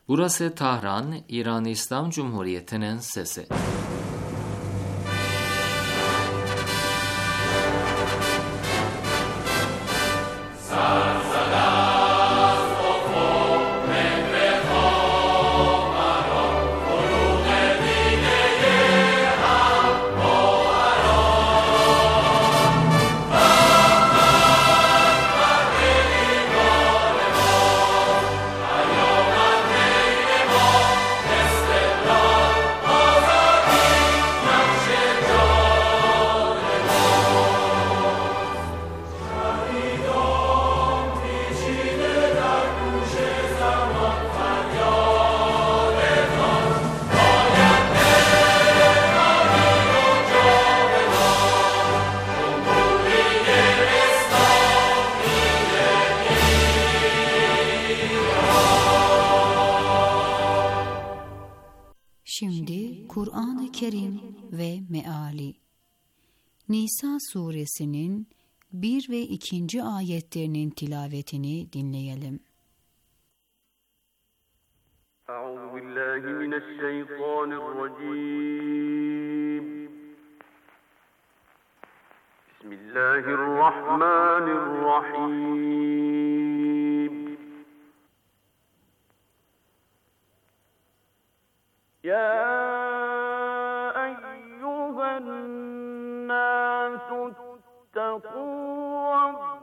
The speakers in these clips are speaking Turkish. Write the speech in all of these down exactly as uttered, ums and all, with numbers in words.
Burası Tahran, İran İslam Cumhuriyeti'nin sesi. Şimdi Kur'an-ı Kerim ve Meali. Nisa suresinin bir ve ikinci ayetlerinin tilavetini dinleyelim. Euzubillahimineşşeytanirracim. Bismillahirrahmanirrahim. Ya eyyühennâsü ittekû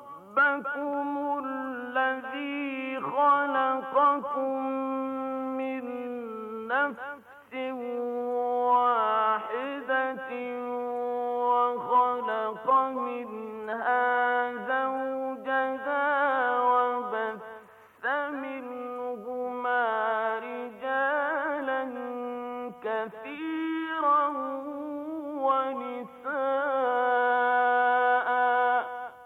rabbekumullezî halakakum min nefsin vâhidetin ve halaka minhâ zevceha ve besse minhumâ ricâlen kethîran ve nisâ'an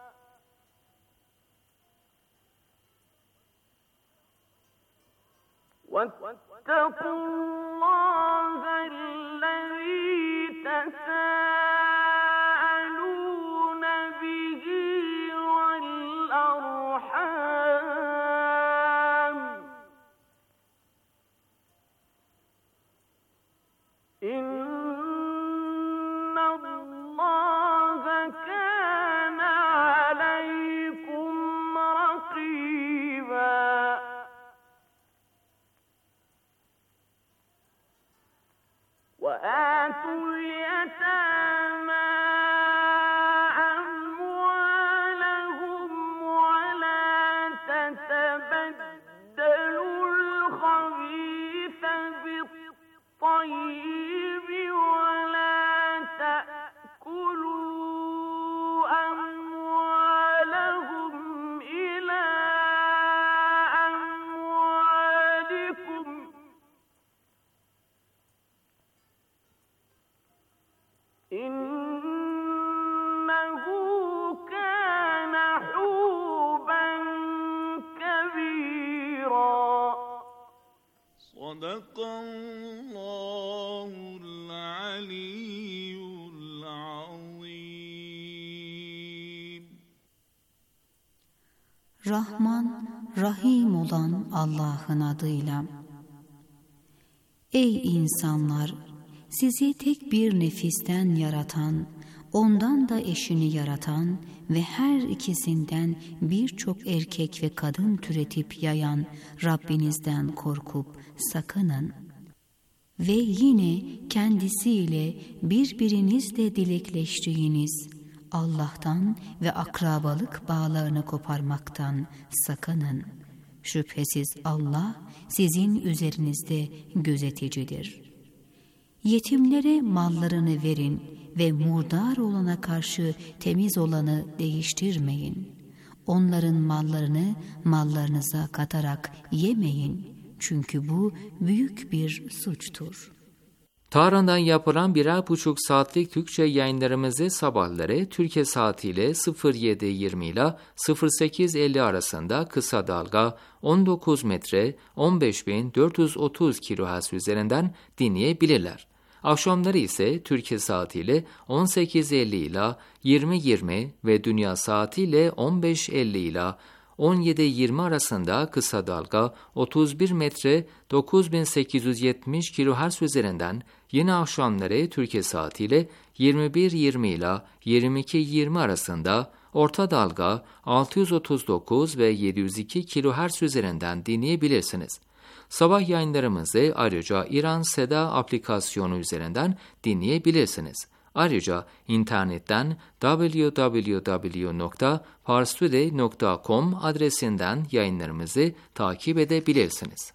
واتقوا الله الذي تساءلون به والأرحام إن الله كان عليكم رقيبا وآتوا اليتامى أموالهم ولا تتبدلوا الخبيث بالطيب ولا تأكلوا أموالهم إلى أموالكم إنه كان حوبا كبيرا صدق الله العلي العظيم. Rahman, Rahim olan Allah'ın adıyla. Ey insanlar! Sizi tek bir nefisten yaratan, ondan da eşini yaratan ve her ikisinden birçok erkek ve kadın türetip yayan Rabbinizden korkup sakının. Ve yine kendisiyle birbirinizle dilekleştiğiniz Allah'tan ve akrabalık bağlarını koparmaktan sakının. Şüphesiz Allah sizin üzerinizde gözeticidir. Yetimlere mallarını verin ve murdar olana karşı temiz olanı değiştirmeyin. Onların mallarını mallarınıza katarak yemeyin. Çünkü bu büyük bir suçtur. Tahran'dan yapılan birer buçuk saatlik Türkçe yayınlarımızı sabahları Türkiye saatiyle sıfır yedi yirmi ile sıfır sekiz elli arasında kısa dalga on dokuz metre on beş bin dört yüz otuz kilohertz üzerinden dinleyebilirler. Akşamları ise Türkiye saatiyle on sekiz elli ile yirmi yirmi ve dünya saatiyle on beş elli ile on yedi yirmi arasında kısa dalga otuz bir metre dokuz bin sekiz yüz yetmiş kilohertz üzerinden, yine akşamları Türkiye saatiyle yirmi bir yirmi ile yirmi iki yirmi arasında orta dalga altı yüz otuz dokuz ve yedi yüz iki kilohertz üzerinden dinleyebilirsiniz. Sabah yayınlarımızı ayrıca İran Seda aplikasyonu üzerinden dinleyebilirsiniz. Ayrıca internetten double-u double-u double-u nokta parstoday nokta com adresinden yayınlarımızı takip edebilirsiniz.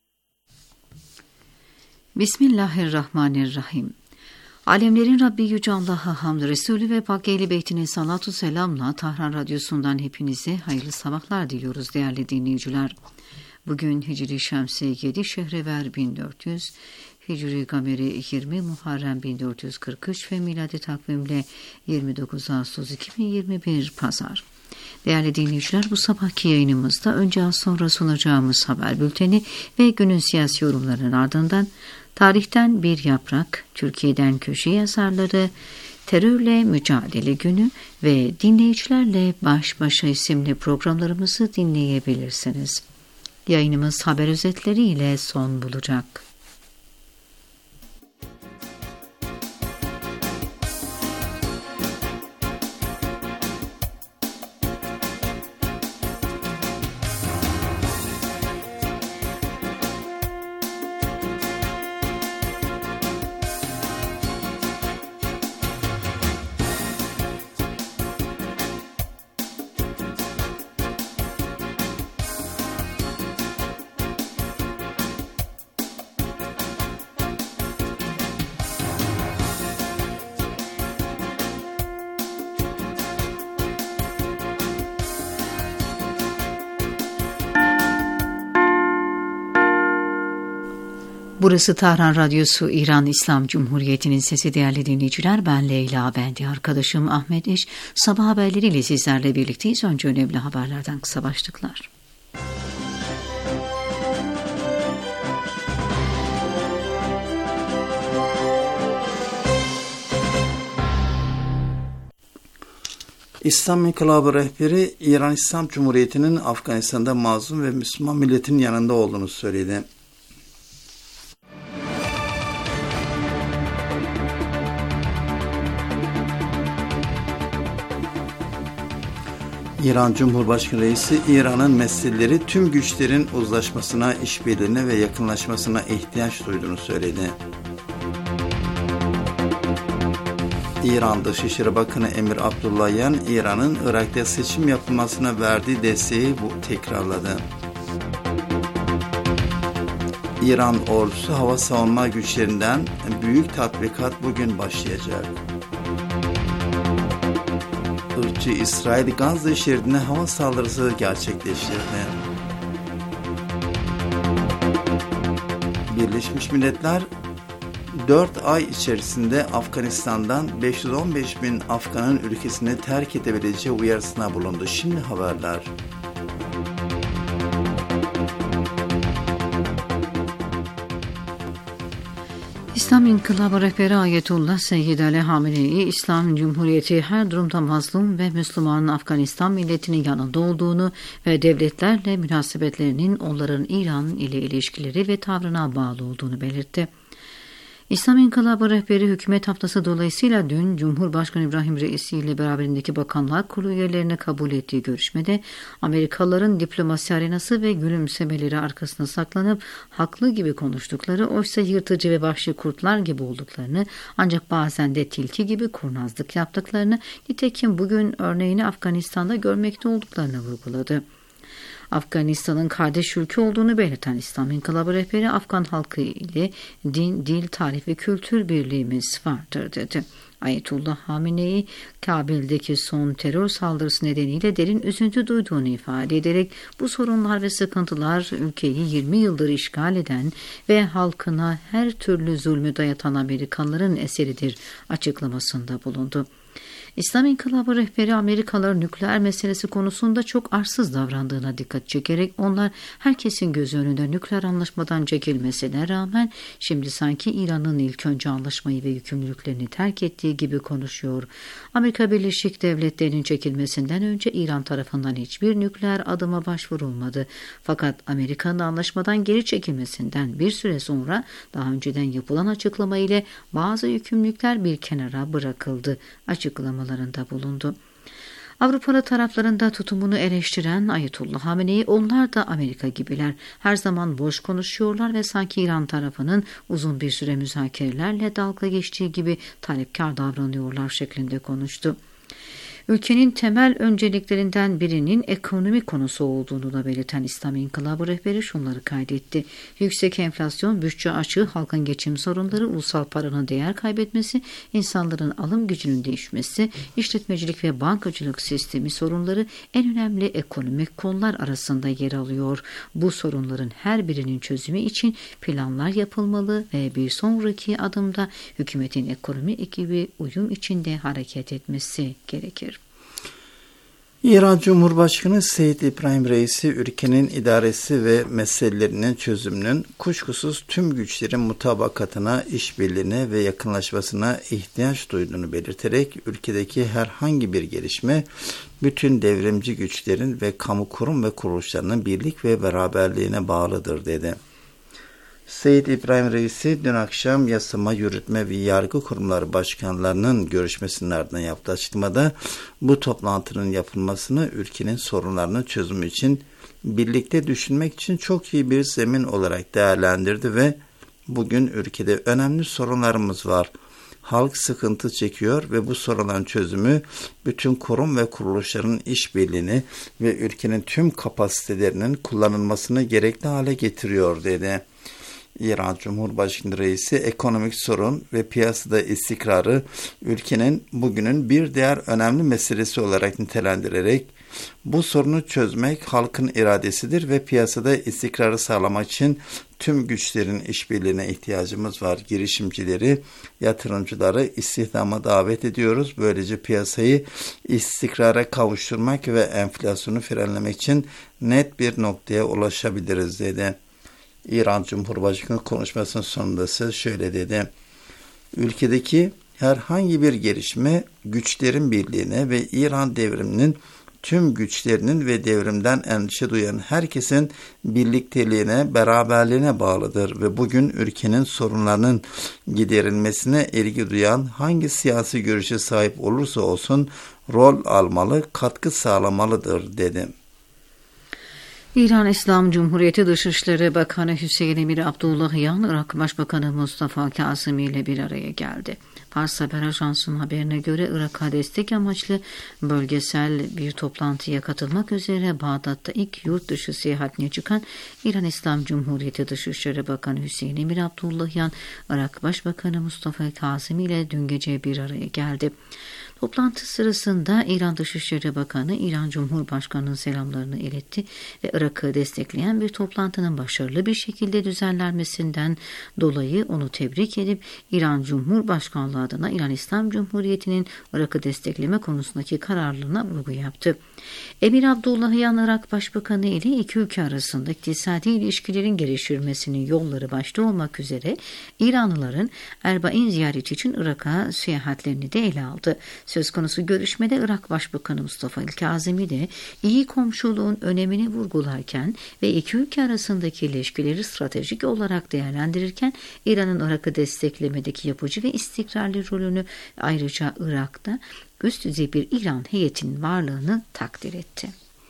Bismillahirrahmanirrahim. Alemlerin Rabbi Yüce Allah'a hamd, Resulü ve Pak Ehl-i Beytine salatu selamla Tahran Radyosu'ndan hepinize hayırlı sabahlar diliyoruz değerli dinleyiciler. Bugün Hicri Şemsi yedi Şehrever bin dört yüz, Hicri Gameri yirmi Muharrem bin dört yüz kırk üç ve miladi takvimle yirmi dokuz Ağustos iki bin yirmi bir Pazar. Değerli dinleyiciler, bu sabahki yayınımızda önce az sonra sunacağımız haber bülteni ve günün siyasi yorumlarının ardından tarihten bir yaprak, Türkiye'den köşe yazarları, terörle mücadele günü ve dinleyicilerle baş başa isimli programlarımızı dinleyebilirsiniz. Yayınımız haber özetleriyle son bulacak. Burası Tahran Radyosu, İran İslam Cumhuriyeti'nin sesi değerli dinleyiciler. Ben Leyla Bendi, arkadaşım Ahmet İş. Sabah haberleriyle sizlerle birlikteyiz. Önce önemli haberlerden kısa başlıklar. İslam İnkılabı rehberi İran İslam Cumhuriyeti'nin Afganistan'da mazlum ve Müslüman milletin yanında olduğunu söyledi. İran Cumhurbaşkanı Reisi, İran'ın meseleleri tüm güçlerin uzlaşmasına, işbirliğine ve yakınlaşmasına ihtiyaç duyduğunu söyledi. İran Dışişleri Bakanı Emir Abdullahian, İran'ın Irak'ta seçim yapılmasına verdiği desteği bu tekrarladı. İran ordusu hava savunma güçlerinden büyük tatbikat bugün başlayacak. Irkçı İsrail Gazze şeridine hava saldırısı gerçekleştirdi. Birleşmiş Milletler dört ay içerisinde Afganistan'dan beş yüz on beş bin Afgan'ın ülkesini terk edebileceği uyarısına bulundu. Şimdi haberler. İslam İnkılabı rehberi Ayetullah Seyyid Ali Hamenei, İslam Cumhuriyeti her durumda mazlum ve Müslüman Afganistan milletinin yanında olduğunu ve devletlerle münasebetlerinin onların İran ile ilişkileri ve tavrına bağlı olduğunu belirtti. İslam İnkılabı rehberi hükümet haftası dolayısıyla dün Cumhurbaşkanı İbrahim Reisi ile beraberindeki Bakanlar Kurulu üyelerine kabul ettiği görüşmede Amerikalıların diplomasi arenası ve gülümsemeleri arkasına saklanıp haklı gibi konuştukları, oysa yırtıcı ve vahşi kurtlar gibi olduklarını, ancak bazen de tilki gibi kurnazlık yaptıklarını, nitekim bugün örneğini Afganistan'da görmekte olduklarını vurguladı. Afganistan'ın kardeş ülke olduğunu belirten İslam İnkılabı rehberi, Afgan halkı ile din, dil, tarih ve kültür birliğimiz vardır dedi. Ayetullah Hamenei, Kabil'deki son terör saldırısı nedeniyle derin üzüntü duyduğunu ifade ederek bu sorunlar ve sıkıntılar ülkeyi yirmi yıldır işgal eden ve halkına her türlü zulmü dayatan Amerikanların eseridir açıklamasında bulundu. İslam İnkılabı rehberi Amerikalıların nükleer meselesi konusunda çok arsız davrandığına dikkat çekerek onlar herkesin gözü önünde nükleer anlaşmadan çekilmesine rağmen şimdi sanki İran'ın ilk önce anlaşmayı ve yükümlülüklerini terk ettiği gibi konuşuyor. Amerika Birleşik Devletleri'nin çekilmesinden önce İran tarafından hiçbir nükleer adıma başvurulmadı. Fakat Amerika'nın anlaşmadan geri çekilmesinden bir süre sonra daha önceden yapılan açıklama ile bazı yükümlülükler bir kenara bırakıldı açıklamalarında bulundu. Avrupalı taraflarında tutumunu eleştiren Ayetullah Hamenei, onlar da Amerika gibiler. Her zaman boş konuşuyorlar ve sanki İran tarafının uzun bir süre müzakerelerle dalga geçtiği gibi talepkar davranıyorlar şeklinde konuştu. Ülkenin temel önceliklerinden birinin ekonomi konusu olduğunu da belirten İslam İnkılabı rehberi şunları kaydetti. Yüksek enflasyon, bütçe açığı, halkın geçim sorunları, ulusal paranın değer kaybetmesi, insanların alım gücünün değişmesi, işletmecilik ve bankacılık sistemi sorunları en önemli ekonomik konular arasında yer alıyor. Bu sorunların her birinin çözümü için planlar yapılmalı ve bir sonraki adımda hükümetin ekonomi ekibi uyum içinde hareket etmesi gerekir. İran Cumhurbaşkanı Seyyid İbrahim Reisi, ülkenin idaresi ve meselelerinin çözümünün kuşkusuz tüm güçlerin mutabakatına, işbirliğine ve yakınlaşmasına ihtiyaç duyduğunu belirterek ülkedeki herhangi bir gelişme bütün devrimci güçlerin ve kamu kurum ve kuruluşlarının birlik ve beraberliğine bağlıdır dedi. Seyyid İbrahim Reisi dün akşam yasama, yürütme ve yargı kurumları başkanlarının görüşmesinin ardından yaptığı açıklamada bu toplantının yapılmasını ülkenin sorunlarını çözümü için birlikte düşünmek için çok iyi bir zemin olarak değerlendirdi ve bugün ülkede önemli sorunlarımız var. Halk sıkıntı çekiyor ve bu sorunların çözümü bütün kurum ve kuruluşların işbirliğini ve ülkenin tüm kapasitelerinin kullanılmasını gerekli hale getiriyor dedi. İran Cumhurbaşkanı Reisi ekonomik sorun ve piyasada istikrarı ülkenin bugünün bir diğer önemli meselesi olarak nitelendirerek bu sorunu çözmek halkın iradesidir ve piyasada istikrarı sağlamak için tüm güçlerin işbirliğine ihtiyacımız var. Girişimcileri, yatırımcıları istihdama davet ediyoruz. Böylece piyasayı istikrara kavuşturmak ve enflasyonu frenlemek için net bir noktaya ulaşabiliriz dedi. İran Cumhurbaşkanı konuşmasının sonunda ise şöyle dedi. Ülkedeki herhangi bir gelişme güçlerin birliğine ve İran devriminin tüm güçlerinin ve devrimden endişe duyan herkesin birlikteliğine, beraberliğine bağlıdır ve bugün ülkenin sorunlarının giderilmesine ilgi duyan hangi siyasi görüşe sahip olursa olsun rol almalı, katkı sağlamalıdır dedi. İran İslam Cumhuriyeti Dışişleri Bakanı Hüseyin Emir Abdullahian, Irak Başbakanı Mustafa Kazimi ile bir araya geldi. Fars Haber Ajansı'nın haberine göre Irak'a destek amaçlı bölgesel bir toplantıya katılmak üzere Bağdat'ta ilk yurt dışı seyahatine çıkan İran İslam Cumhuriyeti Dışişleri Bakanı Hüseyin Emir Abdullahian, Irak Başbakanı Mustafa Kazimi ile dün gece bir araya geldi. Toplantı sırasında İran Dışişleri Bakanı İran Cumhurbaşkanı'nın selamlarını iletti ve Irak'ı destekleyen bir toplantının başarılı bir şekilde düzenlenmesinden dolayı onu tebrik edip İran Cumhurbaşkanlığı adına İran İslam Cumhuriyeti'nin Irak'ı destekleme konusundaki kararlılığına vurgu yaptı. Emir Abdullahian, Irak Başbakanı ile iki ülke arasında iktisadi ilişkilerin geliştirilmesinin yolları başta olmak üzere İranlıların Erbain ziyareti için Irak'a seyahatlerini de ele aldı. Söz konusu görüşmede Irak Başbakanı Mustafa Kazimi de iyi komşuluğun önemini vurgularken ve iki ülke arasındaki ilişkileri stratejik olarak değerlendirirken İran'ın Irak'ı desteklemedeki yapıcı ve istikrarlı rolünü, ayrıca Irak'ta üst düzey bir İran heyetinin varlığını takdir etti.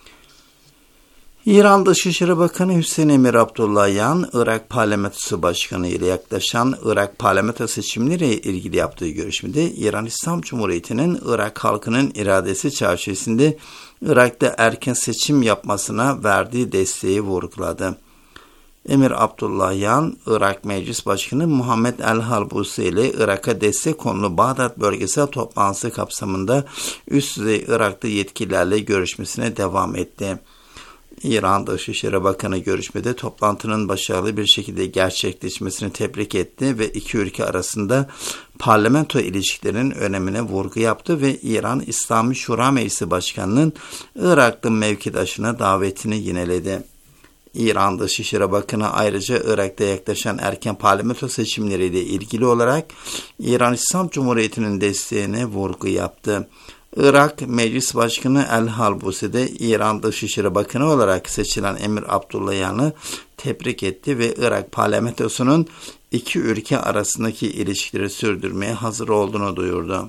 İran Dışişleri Bakanı Hüseyin Emir Abdullahian, Irak Parlamentosu Başkanı ile yaklaşan Irak parlamento seçimleriyle ilgili yaptığı görüşmede İran İslam Cumhuriyeti'nin Irak halkının iradesi çerçevesinde Irak'ta erken seçim yapmasına verdiği desteği vurguladı. Emir Abdullahian, Irak Meclis Başkanı Muhammed El-Halbusi ile Irak'a destek konulu Bağdat bölgesel toplantısı kapsamında üst düzey Irak'ta yetkililerle görüşmesine devam etti. İran Dışişleri Bakanı görüşmede toplantının başarılı bir şekilde gerçekleşmesini tebrik etti ve iki ülke arasında parlamento ilişkilerinin önemine vurgu yaptı ve İran İslami Şura Meclisi Başkanı'nın Iraklı mevkidaşına davetini yineledi. İran Dışişleri Bakanı ayrıca Irak'ta yaklaşan erken parlamento seçimleriyle ilgili olarak İran İslam Cumhuriyeti'nin desteğine vurgu yaptı. Irak Meclis Başkanı El Halbusi de İran Dışişleri Bakanı olarak seçilen Emir Abdullahian'ı tebrik etti ve Irak parlamentosunun iki ülke arasındaki ilişkileri sürdürmeye hazır olduğunu duyurdu.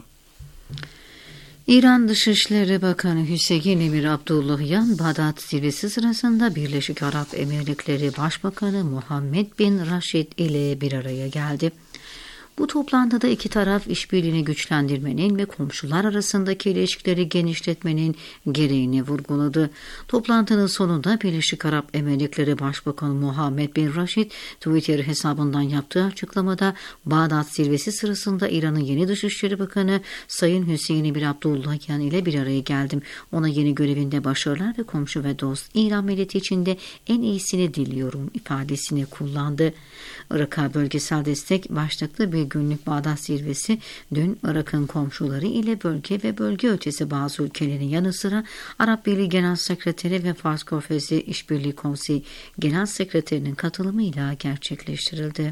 İran Dışişleri Bakanı Hüseyin Emir Abdullahian, Bağdat zirvesi sırasında Birleşik Arap Emirlikleri Başbakanı Muhammed bin Raşid ile bir araya geldi. Bu toplantıda iki taraf işbirliğini güçlendirmenin ve komşular arasındaki ilişkileri genişletmenin gereğini vurguladı. Toplantının sonunda Birleşik Arap Emirlikleri Başbakanı Muhammed bin Raşid Twitter hesabından yaptığı açıklamada Bağdat zirvesi sırasında İran'ın yeni Dışişleri Bakanı Sayın Hüseyin Emir Abdullahian ile bir araya geldim. Ona yeni görevinde başarılar ve komşu ve dost İran milleti için de en iyisini diliyorum ifadesini kullandı. Irak'a bölgesel destek başlıklı bir günlük Bağdat zirvesi dün Irak'ın komşuları ile bölge ve bölge ötesi bazı ülkelerin yanı sıra Arap Birliği Genel Sekreteri ve Fars Körfezi İşbirliği Konseyi Genel Sekreterinin katılımıyla gerçekleştirildi.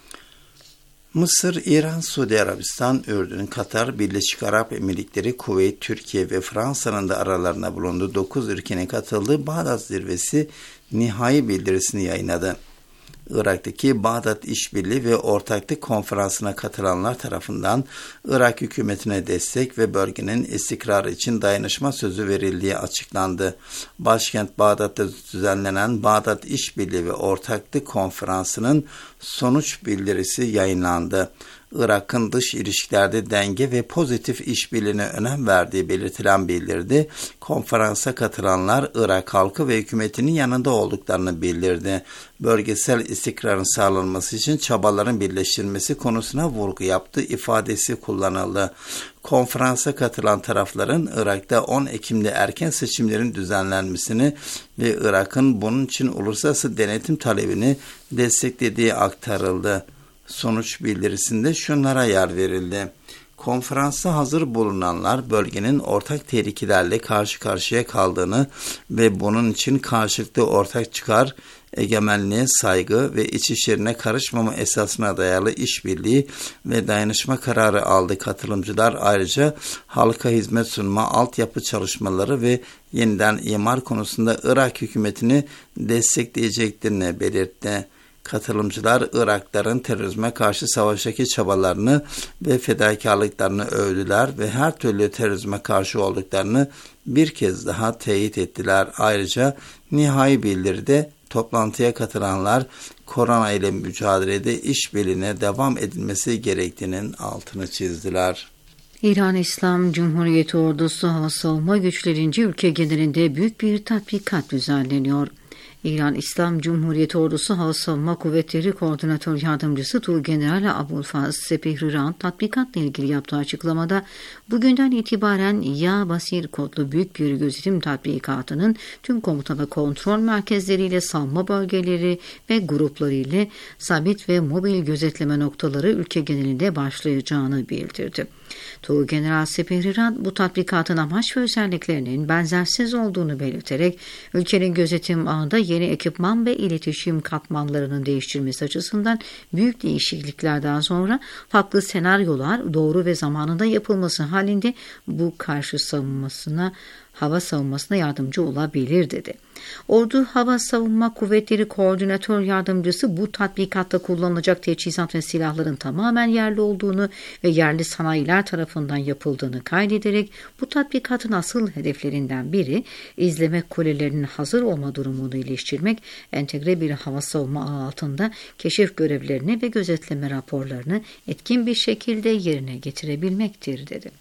Mısır, İran, Suudi Arabistan, Ürdün, Katar, Birleşik Arap Emirlikleri, Kuveyt, Türkiye ve Fransa'nın da aralarına bulunduğu dokuz ülkenin katıldığı Bağdat zirvesi nihai bildirisini yayınladı. Irak'taki Bağdat İşbirliği ve Ortaklık Konferansı'na katılanlar tarafından Irak hükümetine destek ve bölgenin istikrarı için dayanışma sözü verildiği açıklandı. Başkent Bağdat'ta düzenlenen Bağdat İşbirliği ve Ortaklık Konferansı'nın sonuç bildirisi yayınlandı. Irak'ın dış ilişkilerde denge ve pozitif işbirliğine önem verdiği belirtilen bildirdi. Konferansa katılanlar Irak halkı ve hükümetinin yanında olduklarını bildirdi. Bölgesel istikrarın sağlanması için çabaların birleştirilmesi konusuna vurgu yaptı ifadesi kullanıldı. Konferansa katılan tarafların Irak'ta on Ekim'de erken seçimlerin düzenlenmesini ve Irak'ın bunun için uluslararası denetim talebini desteklediği aktarıldı. Sonuç bildirisinde şunlara yer verildi. Konferansta hazır bulunanlar bölgenin ortak tehlikelerle karşı karşıya kaldığını ve bunun için karşılıklı ortak çıkar, egemenliğe saygı ve iç işlerine karışmama esasına dayalı işbirliği ve dayanışma kararı aldı. Katılımcılar ayrıca halka hizmet sunma, altyapı çalışmaları ve yeniden imar konusunda Irak hükümetini destekleyeceklerini belirtti. Katılımcılar Iraklıların terörizme karşı savaştaki çabalarını ve fedakarlıklarını övdüler ve her türlü terörizme karşı olduklarını bir kez daha teyit ettiler. Ayrıca nihai bildiride toplantıya katılanlar korona ile mücadelede işbirliğine devam edilmesi gerektiğinin altını çizdiler. İran İslam Cumhuriyeti Ordusu Hava Savunma Güçlerince ülke genelinde büyük bir tatbikat düzenleniyor. İran İslam Cumhuriyeti Ordusu Hava Savunma Kuvvetleri Koordinatör Yardımcısı Tuğgeneral Abulfaz Sepihriran tatbikatla ilgili yaptığı açıklamada bugünden itibaren Ya Basir kodlu büyük bir gözetim tatbikatının tüm komuta ve kontrol merkezleriyle savunma bölgeleri ve grupları ile sabit ve mobil gözetleme noktaları ülke genelinde başlayacağını bildirdi. Tuğgeneral Sepihriran bu tatbikatın amaç ve özelliklerinin benzersiz olduğunu belirterek ülkenin gözetim ağında yeni ekipman ve iletişim katmanlarının değiştirilmesi açısından büyük değişikliklerden sonra farklı senaryolar doğru ve zamanında yapılması halinde bu karşı savunmasına hava savunmasına yardımcı olabilir dedi. Ordu Hava Savunma Kuvvetleri Koordinatör Yardımcısı bu tatbikatta kullanılacak teçhizat ve silahların tamamen yerli olduğunu ve yerli sanayiler tarafından yapıldığını kaydederek bu tatbikatın asıl hedeflerinden biri izleme kulelerinin hazır olma durumunu iyileştirmek, entegre bir hava savunma ağı altında keşif görevlerini ve gözetleme raporlarını etkin bir şekilde yerine getirebilmektir dedi.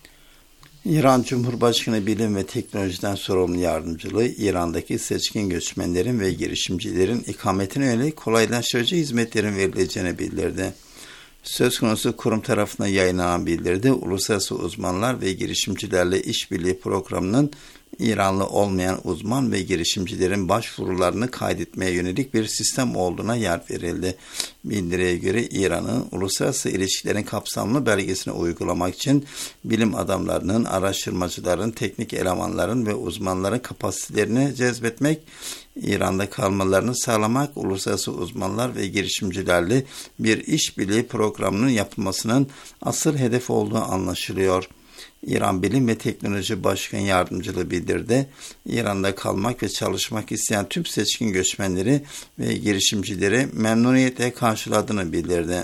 İran Cumhurbaşkanı Bilim ve Teknolojiden Sorumlu Yardımcılığı, İran'daki seçkin göçmenlerin ve girişimcilerin ikametine yönelik kolaylaştırıcı hizmetlerin verileceğini bildirdi. Söz konusu kurum tarafından yayınlanan bildiride uluslararası uzmanlar ve girişimcilerle işbirliği programının İranlı olmayan uzman ve girişimcilerin başvurularını kaydetmeye yönelik bir sistem olduğuna yer verildi. Bildiriye göre İran'ın uluslararası ilişkilerin kapsamlı belgesini uygulamak için bilim adamlarının, araştırmacıların, teknik elemanların ve uzmanların kapasitelerini cezbetmek, İran'da kalmalarını sağlamak, uluslararası uzmanlar ve girişimcilerle bir işbirliği programının yapılmasının asıl hedef olduğu anlaşılıyor. İran Bilim ve Teknoloji Başkan Yardımcılığı bildirdi. İran'da kalmak ve çalışmak isteyen tüm seçkin göçmenleri ve girişimcileri memnuniyetle karşıladığını bildirdi.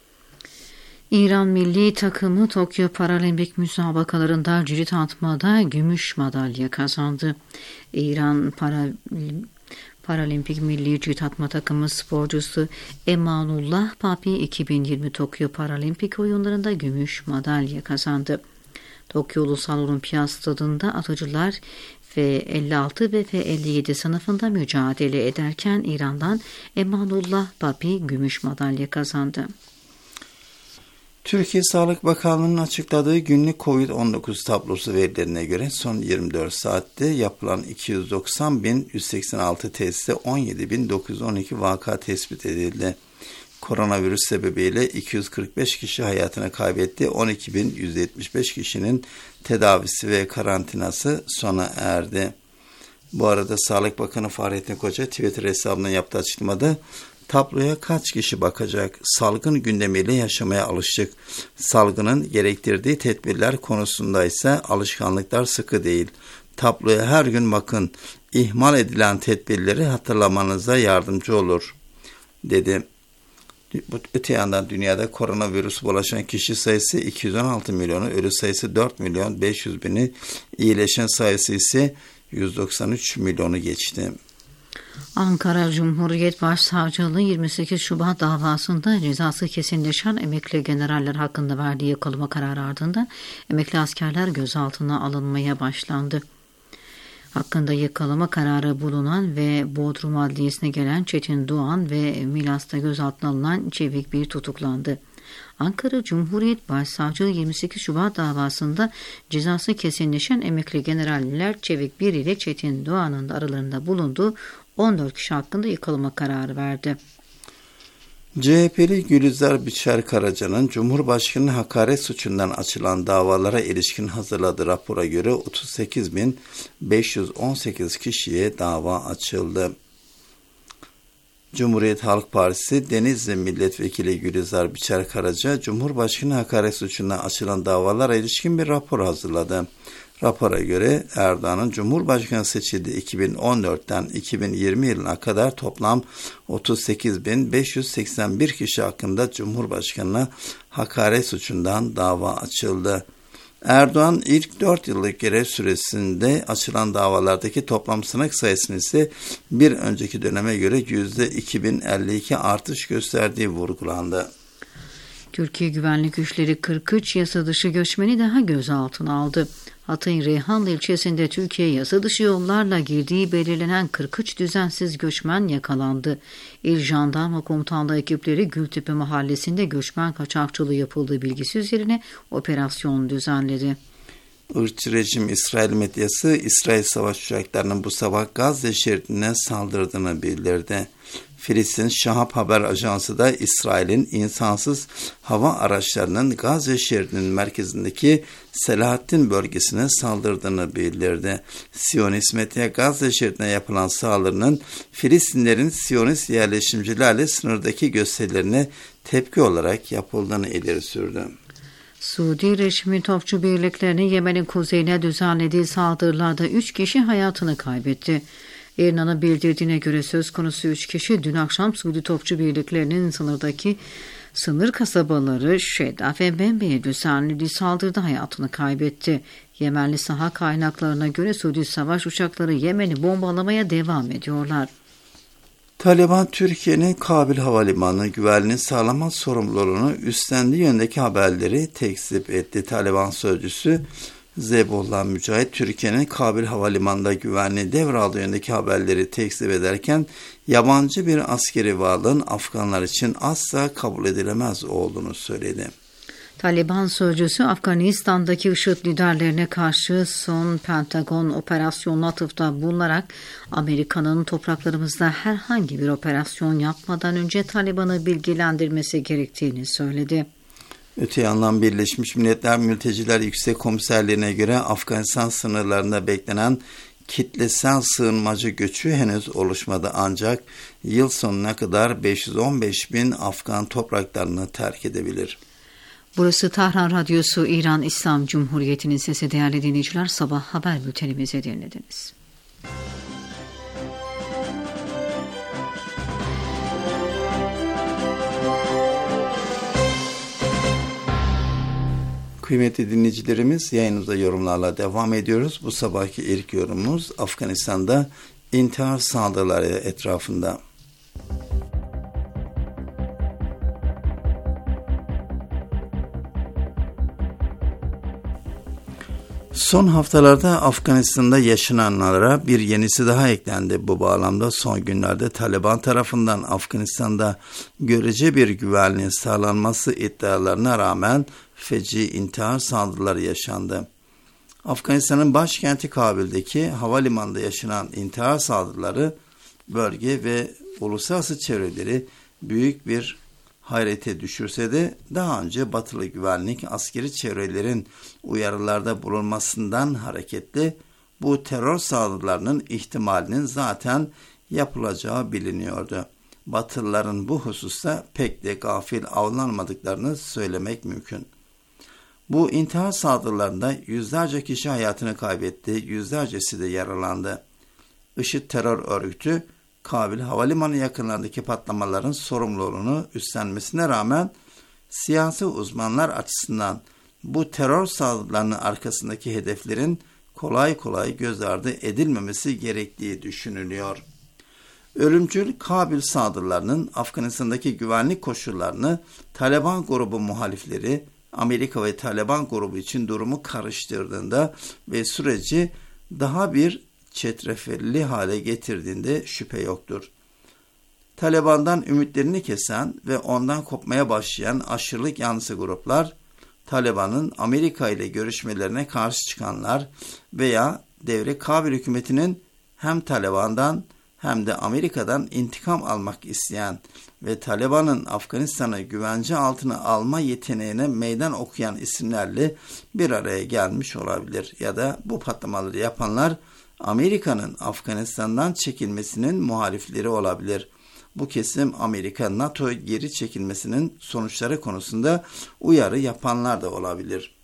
İran milli takımı Tokyo Paralimpik müsabakalarında cirit atmada gümüş madalya kazandı. İran Paralimpik Paralimpik Milli Cirit Atma Takımı sporcusu Emanullah Papi iki bin yirmi Tokyo Paralimpik oyunlarında gümüş madalya kazandı. Tokyo Ulusal Olimpiyat Stadı'nda atıcılar ve elli altı ve elli yedi sınıfında mücadele ederken İran'dan Emanullah Papi gümüş madalya kazandı. Türkiye Sağlık Bakanlığı'nın açıkladığı günlük kovid on dokuz tablosu verilerine göre son yirmi dört saatte yapılan iki yüz doksan bin yüz seksen altı testte on yedi bin dokuz yüz on iki vaka tespit edildi. Koronavirüs sebebiyle iki yüz kırk beş kişi hayatını kaybetti. on iki bin yüz yetmiş beş kişinin tedavisi ve karantinası sona erdi. Bu arada Sağlık Bakanı Fahrettin Koca Twitter hesabından yaptığı açıklamada tabloya kaç kişi bakacak? Salgın gündemiyle yaşamaya alıştık. Salgının gerektirdiği tedbirler konusunda ise alışkanlıklar sıkı değil. Tabloya her gün bakın. İhmal edilen tedbirleri hatırlamanıza yardımcı olur, dedi. Öte yandan dünyada koronavirüs bulaşan kişi sayısı iki yüz on altı milyonu, ölü sayısı dört milyon beş yüz bini, iyileşen sayısı ise yüz doksan üç milyonu geçti. Ankara Cumhuriyet Başsavcılığı yirmi sekiz Şubat davasında cezası kesinleşen emekli generaller hakkında verdiği yakalama kararı ardından emekli askerler gözaltına alınmaya başlandı. Hakkında yakalama kararı bulunan ve Bodrum Adliyesi'ne gelen Çetin Doğan ve Milas'ta gözaltına alınan Çevik bir tutuklandı. Ankara Cumhuriyet Başsavcılığı yirmi sekiz Şubat davasında cezası kesinleşen emekli generaller Çevik bir ile Çetin Doğan'ın da aralarında bulunduğu on dört kişi hakkında yakalama kararı verdi. C H P'li Gülizar Biçer Karaca'nın Cumhurbaşkanı hakaret suçundan açılan davalara ilişkin hazırladığı rapora göre otuz sekiz bin beş yüz on sekiz kişiye dava açıldı. Cumhuriyet Halk Partisi Denizli Milletvekili Gülizar Biçer Karaca, Cumhurbaşkanı hakaret suçundan açılan davalara ilişkin bir rapor hazırladı. Rapora göre Erdoğan'ın Cumhurbaşkanı seçildiği iki bin on dörtten iki bin yirmi yılına kadar toplam otuz sekiz bin beş yüz seksen bir kişi hakkında Cumhurbaşkanı'na hakaret suçundan dava açıldı. Erdoğan ilk dört yıllık görev süresinde açılan davalardaki toplam sanık sayısını ise bir önceki döneme göre yüzde iki bin elli iki artış gösterdiği vurgulandı. Türkiye Güvenlik Güçleri kırk üç yasa dışı göçmeni daha gözaltına aldı. Hatay'ın Reyhanlı ilçesinde Türkiye yasa dışı yollarla girdiği belirlenen kırk üç düzensiz göçmen yakalandı. İl Jandarma Komutanlığı ekipleri Gültepe Mahallesi'nde göçmen kaçakçılığı yapıldığı bilgisi üzerine operasyon düzenledi. Irkçı rejim İsrail medyası, İsrail savaş uçaklarının bu sabah Gazze şeridine saldırdığını bildirdi. Filistin Şahap Haber Ajansı da İsrail'in insansız hava araçlarının Gazze şeridinin merkezindeki Selahattin bölgesine saldırdığını bildirdi. Siyonist medya Gazze şeridine yapılan saldırının Filistinlerin Siyonist yerleşimcilerle sınırdaki gösterilerine tepki olarak yapıldığını ileri sürdü. Suudi rejimi topçu birliklerinin Yemen'in kuzeyine düzenlediği saldırılarda üç kişi hayatını kaybetti. İrna'nın bildirdiğine göre söz konusu üç kişi dün akşam Suudi topçu birliklerinin sınırdaki sınır kasabaları Şedda ve Bembe'ye düzenlediği saldırıda hayatını kaybetti. Yemenli saha kaynaklarına göre Suudi savaş uçakları Yemen'i bombalamaya devam ediyorlar. Taliban, Türkiye'nin Kabil Havalimanı güvenliğini sağlama sorumluluğunu üstlendiği yönündeki haberleri tekzip etti. Taliban sözcüsü Zebullah Mücahit, Türkiye'nin Kabil Havalimanı'nda güvenliği devraldığı yönündeki haberleri tekzip ederken yabancı bir askeri varlığın Afganlar için asla kabul edilemez olduğunu söyledi. Taliban sözcüsü Afganistan'daki IŞİD liderlerine karşı son Pentagon operasyonuna atıfta bulunarak Amerika'nın topraklarımızda herhangi bir operasyon yapmadan önce Taliban'ı bilgilendirmesi gerektiğini söyledi. Öte yandan Birleşmiş Milletler Mülteciler Yüksek Komiserliğine göre Afganistan sınırlarında beklenen kitlesel sığınmacı göçü henüz oluşmadı, ancak yıl sonuna kadar beş yüz on beş bin Afgan topraklarını terk edebilir. Burası Tahran Radyosu, İran İslam Cumhuriyeti'nin sesi. Değerli dinleyiciler, sabah haber bültenimizi dinlediniz. Kıymetli dinleyicilerimiz, yayınımıza yorumlarla devam ediyoruz. Bu sabahki ilk yorumumuz Afganistan'da intihar saldırıları etrafında. Son haftalarda Afganistan'da yaşananlara bir yenisi daha eklendi. Bu bağlamda son günlerde Taliban tarafından Afganistan'da görece bir güvenliğin sağlanması iddialarına rağmen feci intihar saldırıları yaşandı. Afganistan'ın başkenti Kabil'deki havalimanında yaşanan intihar saldırıları bölge ve uluslararası çevreleri büyük bir hayrete düşürse de daha önce batılı güvenlik askeri çevrelerin uyarılarda bulunmasından hareketle bu terör saldırılarının ihtimalinin zaten yapılacağı biliniyordu. Batılıların bu hususta pek de gafil avlanmadıklarını söylemek mümkün. Bu intihar saldırılarında yüzlerce kişi hayatını kaybetti, yüzlercesi de yaralandı. IŞİD terör örgütü Kabil havalimanı yakınlarındaki patlamaların sorumluluğunu üstlenmesine rağmen siyasi uzmanlar açısından bu terör saldırılarının arkasındaki hedeflerin kolay kolay göz ardı edilmemesi gerektiği düşünülüyor. Ölümcül Kabil saldırılarının Afganistan'daki güvenlik koşullarını Taliban grubu muhalifleri Amerika ve Taliban grubu için durumu karıştırdığında ve süreci daha bir çetrefelli hale getirdiğinde şüphe yoktur. Taliban'dan ümitlerini kesen ve ondan kopmaya başlayan aşırılık yanlısı gruplar, Taliban'ın Amerika ile görüşmelerine karşı çıkanlar veya devre Kabil hükümetinin hem Taliban'dan hem de Amerika'dan intikam almak isteyen ve Taliban'ın Afganistan'ı güvence altına alma yeteneğine meydan okuyan isimlerle bir araya gelmiş olabilir. Ya da bu patlamaları yapanlar Amerika'nın Afganistan'dan çekilmesinin muhalifleri olabilir. Bu kesim Amerika NATO geri çekilmesinin sonuçları konusunda uyarı yapanlar da olabilir.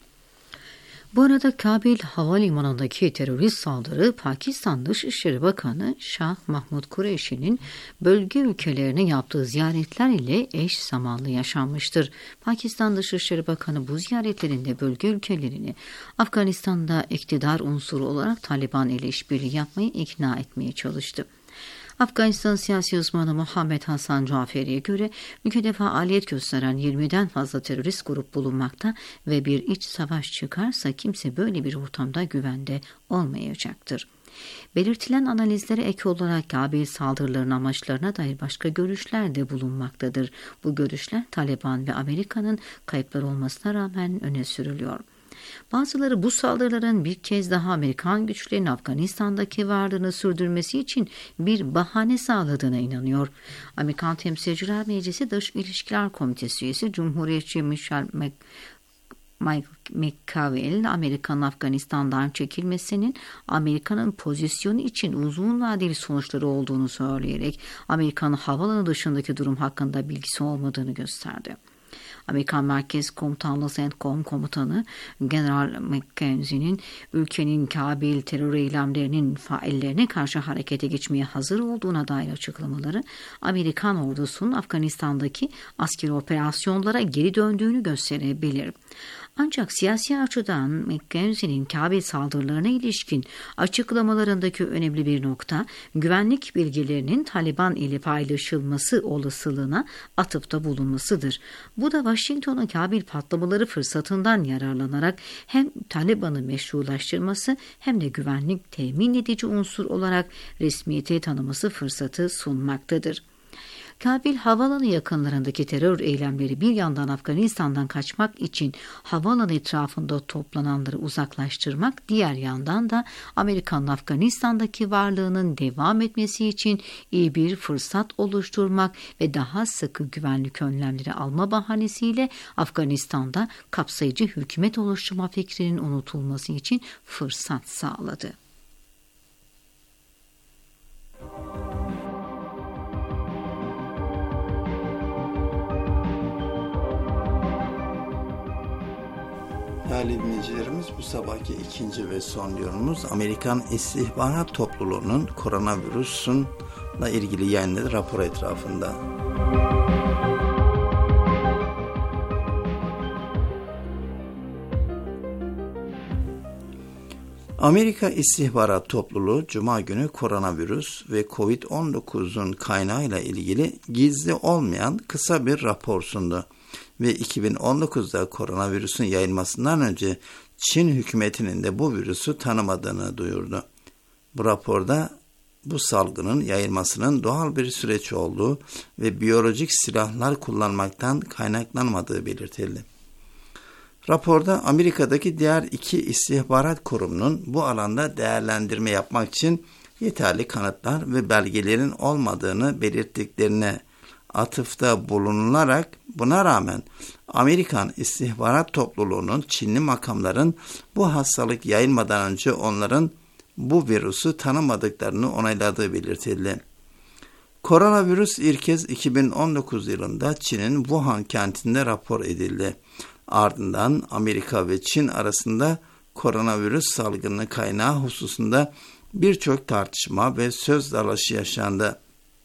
Bu arada Kabil havalimanındaki terörist saldırı Pakistan Dışişleri Bakanı Şah Mahmud Kureyşi'nin bölge ülkelerine yaptığı ziyaretler ile eş zamanlı yaşanmıştır. Pakistan Dışişleri Bakanı bu ziyaretlerinde bölge ülkelerini Afganistan'da iktidar unsuru olarak Taliban ile işbirliği yapmayı ikna etmeye çalıştı. Afganistan siyasi uzmanı Muhammed Hasan Caferi'ye göre ülkede faaliyet gösteren yirmiden fazla terörist grup bulunmakta ve bir iç savaş çıkarsa kimse böyle bir ortamda güvende olmayacaktır. Belirtilen analizlere ek olarak Kabil saldırılarının amaçlarına dair başka görüşler de bulunmaktadır. Bu görüşler Taliban ve Amerika'nın kayıplar olmasına rağmen öne sürülüyor. Bazıları bu saldırıların bir kez daha Amerikan güçlerinin Afganistan'daki varlığını sürdürmesi için bir bahane sağladığına inanıyor. Amerikan Temsilciler Meclisi Dış İlişkiler Komitesi üyesi Cumhuriyetçi Michelle Mc Mike McCavill, Amerika'nın Afganistan'dan çekilmesinin Amerika'nın pozisyonu için uzun vadeli sonuçları olduğunu söyleyerek Amerika'nın havaalanı dışındaki durum hakkında bilgisi olmadığını gösterdi. Amerikan Merkez Komutanlığı CENTCOM Komutanı General McKenzie'nin ülkenin Kabil terör eylemlerinin faillerine karşı harekete geçmeye hazır olduğuna dair açıklamaları Amerikan ordusunun Afganistan'daki askeri operasyonlara geri döndüğünü gösterebilir. Ancak siyasi açıdan McKenzie'nin Kabil saldırılarına ilişkin açıklamalarındaki önemli bir nokta, güvenlik bilgilerinin Taliban ile paylaşılması olasılığına atıfta bulunmasıdır. Bu da Washington'un Kabil patlamaları fırsatından yararlanarak hem Taliban'ı meşrulaştırması hem de güvenlik temin edici unsur olarak resmiyete tanıması fırsatı sunmaktadır. Kabil havaalanı yakınlarındaki terör eylemleri bir yandan Afganistan'dan kaçmak için havaalanı etrafında toplananları uzaklaştırmak, diğer yandan da Amerika'nın Afganistan'daki varlığının devam etmesi için iyi bir fırsat oluşturmak ve daha sıkı güvenlik önlemleri alma bahanesiyle Afganistan'da kapsayıcı hükümet oluşturma fikrinin unutulması için fırsat sağladı. Değerli dinleyicilerimiz, bu sabahki ikinci ve son yorumumuz Amerikan İstihbarat Topluluğu'nun koronavirüsünle ilgili yayınladığı rapor etrafında. Amerika İstihbarat Topluluğu Cuma günü koronavirüs ve kovid on dokuzun kaynağıyla ilgili gizli olmayan kısa bir rapor sundu ve iki bin on dokuzda koronavirüsün yayılmasından önce Çin hükümetinin de bu virüsü tanımadığını duyurdu. Bu raporda bu salgının yayılmasının doğal bir süreç olduğu ve biyolojik silahlar kullanmaktan kaynaklanmadığı belirtildi. Raporda Amerika'daki diğer iki istihbarat kurumunun bu alanda değerlendirme yapmak için yeterli kanıtlar ve belgelerin olmadığını belirttiklerine atıfta bulunularak, buna rağmen Amerikan İstihbarat Topluluğu'nun Çinli makamların bu hastalık yayılmadan önce onların bu virüsü tanımadıklarını onayladığı belirtildi. Koronavirüs ilk kez iki bin on dokuz yılında Çin'in Wuhan kentinde rapor edildi. Ardından Amerika ve Çin arasında koronavirüs salgını kaynağı hususunda birçok tartışma ve söz dalaşı yaşandı.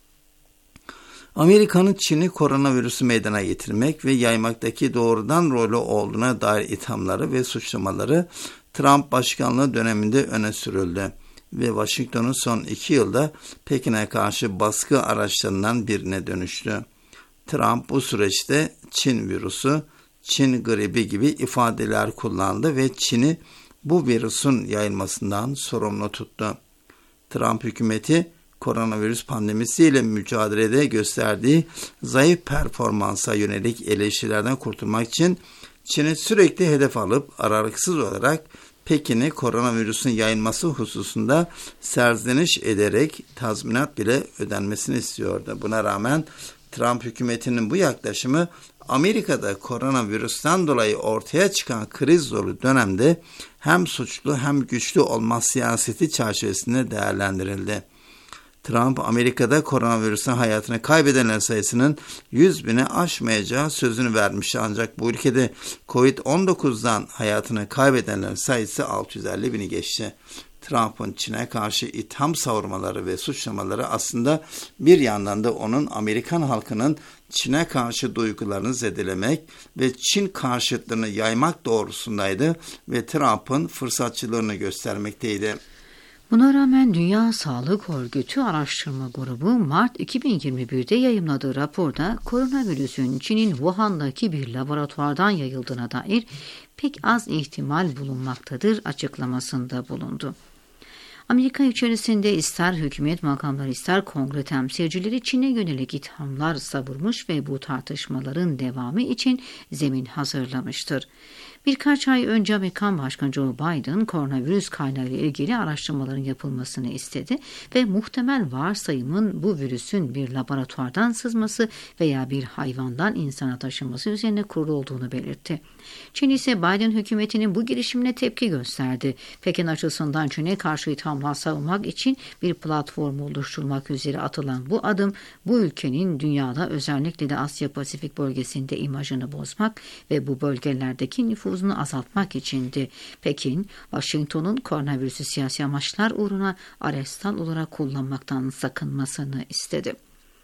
Amerika'nın Çin'i koronavirüsü meydana getirmek ve yaymaktaki doğrudan rolü olduğuna dair ithamları ve suçlamaları Trump başkanlığı döneminde öne sürüldü ve Washington'un son iki yılda Pekin'e karşı baskı araçlarından birine dönüştü. Trump bu süreçte Çin virüsü, Çin gribi gibi ifadeler kullandı ve Çin'i bu virüsün yayılmasından sorumlu tuttu. Trump hükümeti koronavirüs pandemisiyle mücadelede gösterdiği zayıf performansa yönelik eleştirilerden kurtulmak için Çin'i sürekli hedef alıp aralıksız olarak Pekin'i koronavirüsün yayılması hususunda serzeniş ederek tazminat bile ödenmesini istiyordu. Buna rağmen Trump hükümetinin bu yaklaşımı Amerika'da koronavirüsten dolayı ortaya çıkan kriz dolu dönemde hem suçlu hem güçlü olma siyaseti çerçevesinde değerlendirildi. Trump, Amerika'da koronavirüsten hayatını kaybedenler sayısının yüz bini aşmayacağı sözünü vermişti. Ancak bu ülkede kovid on dokuzdan hayatını kaybedenler sayısı altı yüz elli bini geçti. Trump'ın Çin'e karşı itham savurmaları ve suçlamaları aslında bir yandan da onun Amerikan halkının Çin'e karşı duygularını zedelemek ve Çin karşıtlığını yaymak doğrusundaydı ve Trump'ın fırsatçılığını göstermekteydi. Buna rağmen Dünya Sağlık Örgütü Araştırma Grubu Mart iki bin yirmi bir'de yayımladığı raporda koronavirüsün Çin'in Wuhan'daki bir laboratuvardan yayıldığına dair pek az ihtimal bulunmaktadır açıklamasında bulundu. Amerika içerisinde ister hükümet makamları ister kongre temsilcileri Çin'e yönelik ithamlar savurmuş ve bu tartışmaların devamı için zemin hazırlamıştır. Birkaç ay önce Amerikan Başkanı Joe Biden koronavirüs kaynağıyla ilgili araştırmaların yapılmasını istedi ve muhtemel varsayımın bu virüsün bir laboratuvardan sızması veya bir hayvandan insana taşınması üzerine kurulu olduğunu belirtti. Çin ise Biden hükümetinin bu girişimine tepki gösterdi. Pekin açısından Çin'e karşı ithamlar savunmak için bir platform oluşturmak üzere atılan bu adım, bu ülkenin dünyada özellikle de Asya Pasifik bölgesinde imajını bozmak ve bu bölgelerdeki nüfuzunu azaltmak içindi. Pekin, Washington'un koronavirüsü siyasi amaçlar uğruna arensal olarak kullanmaktan sakınmasını istedi.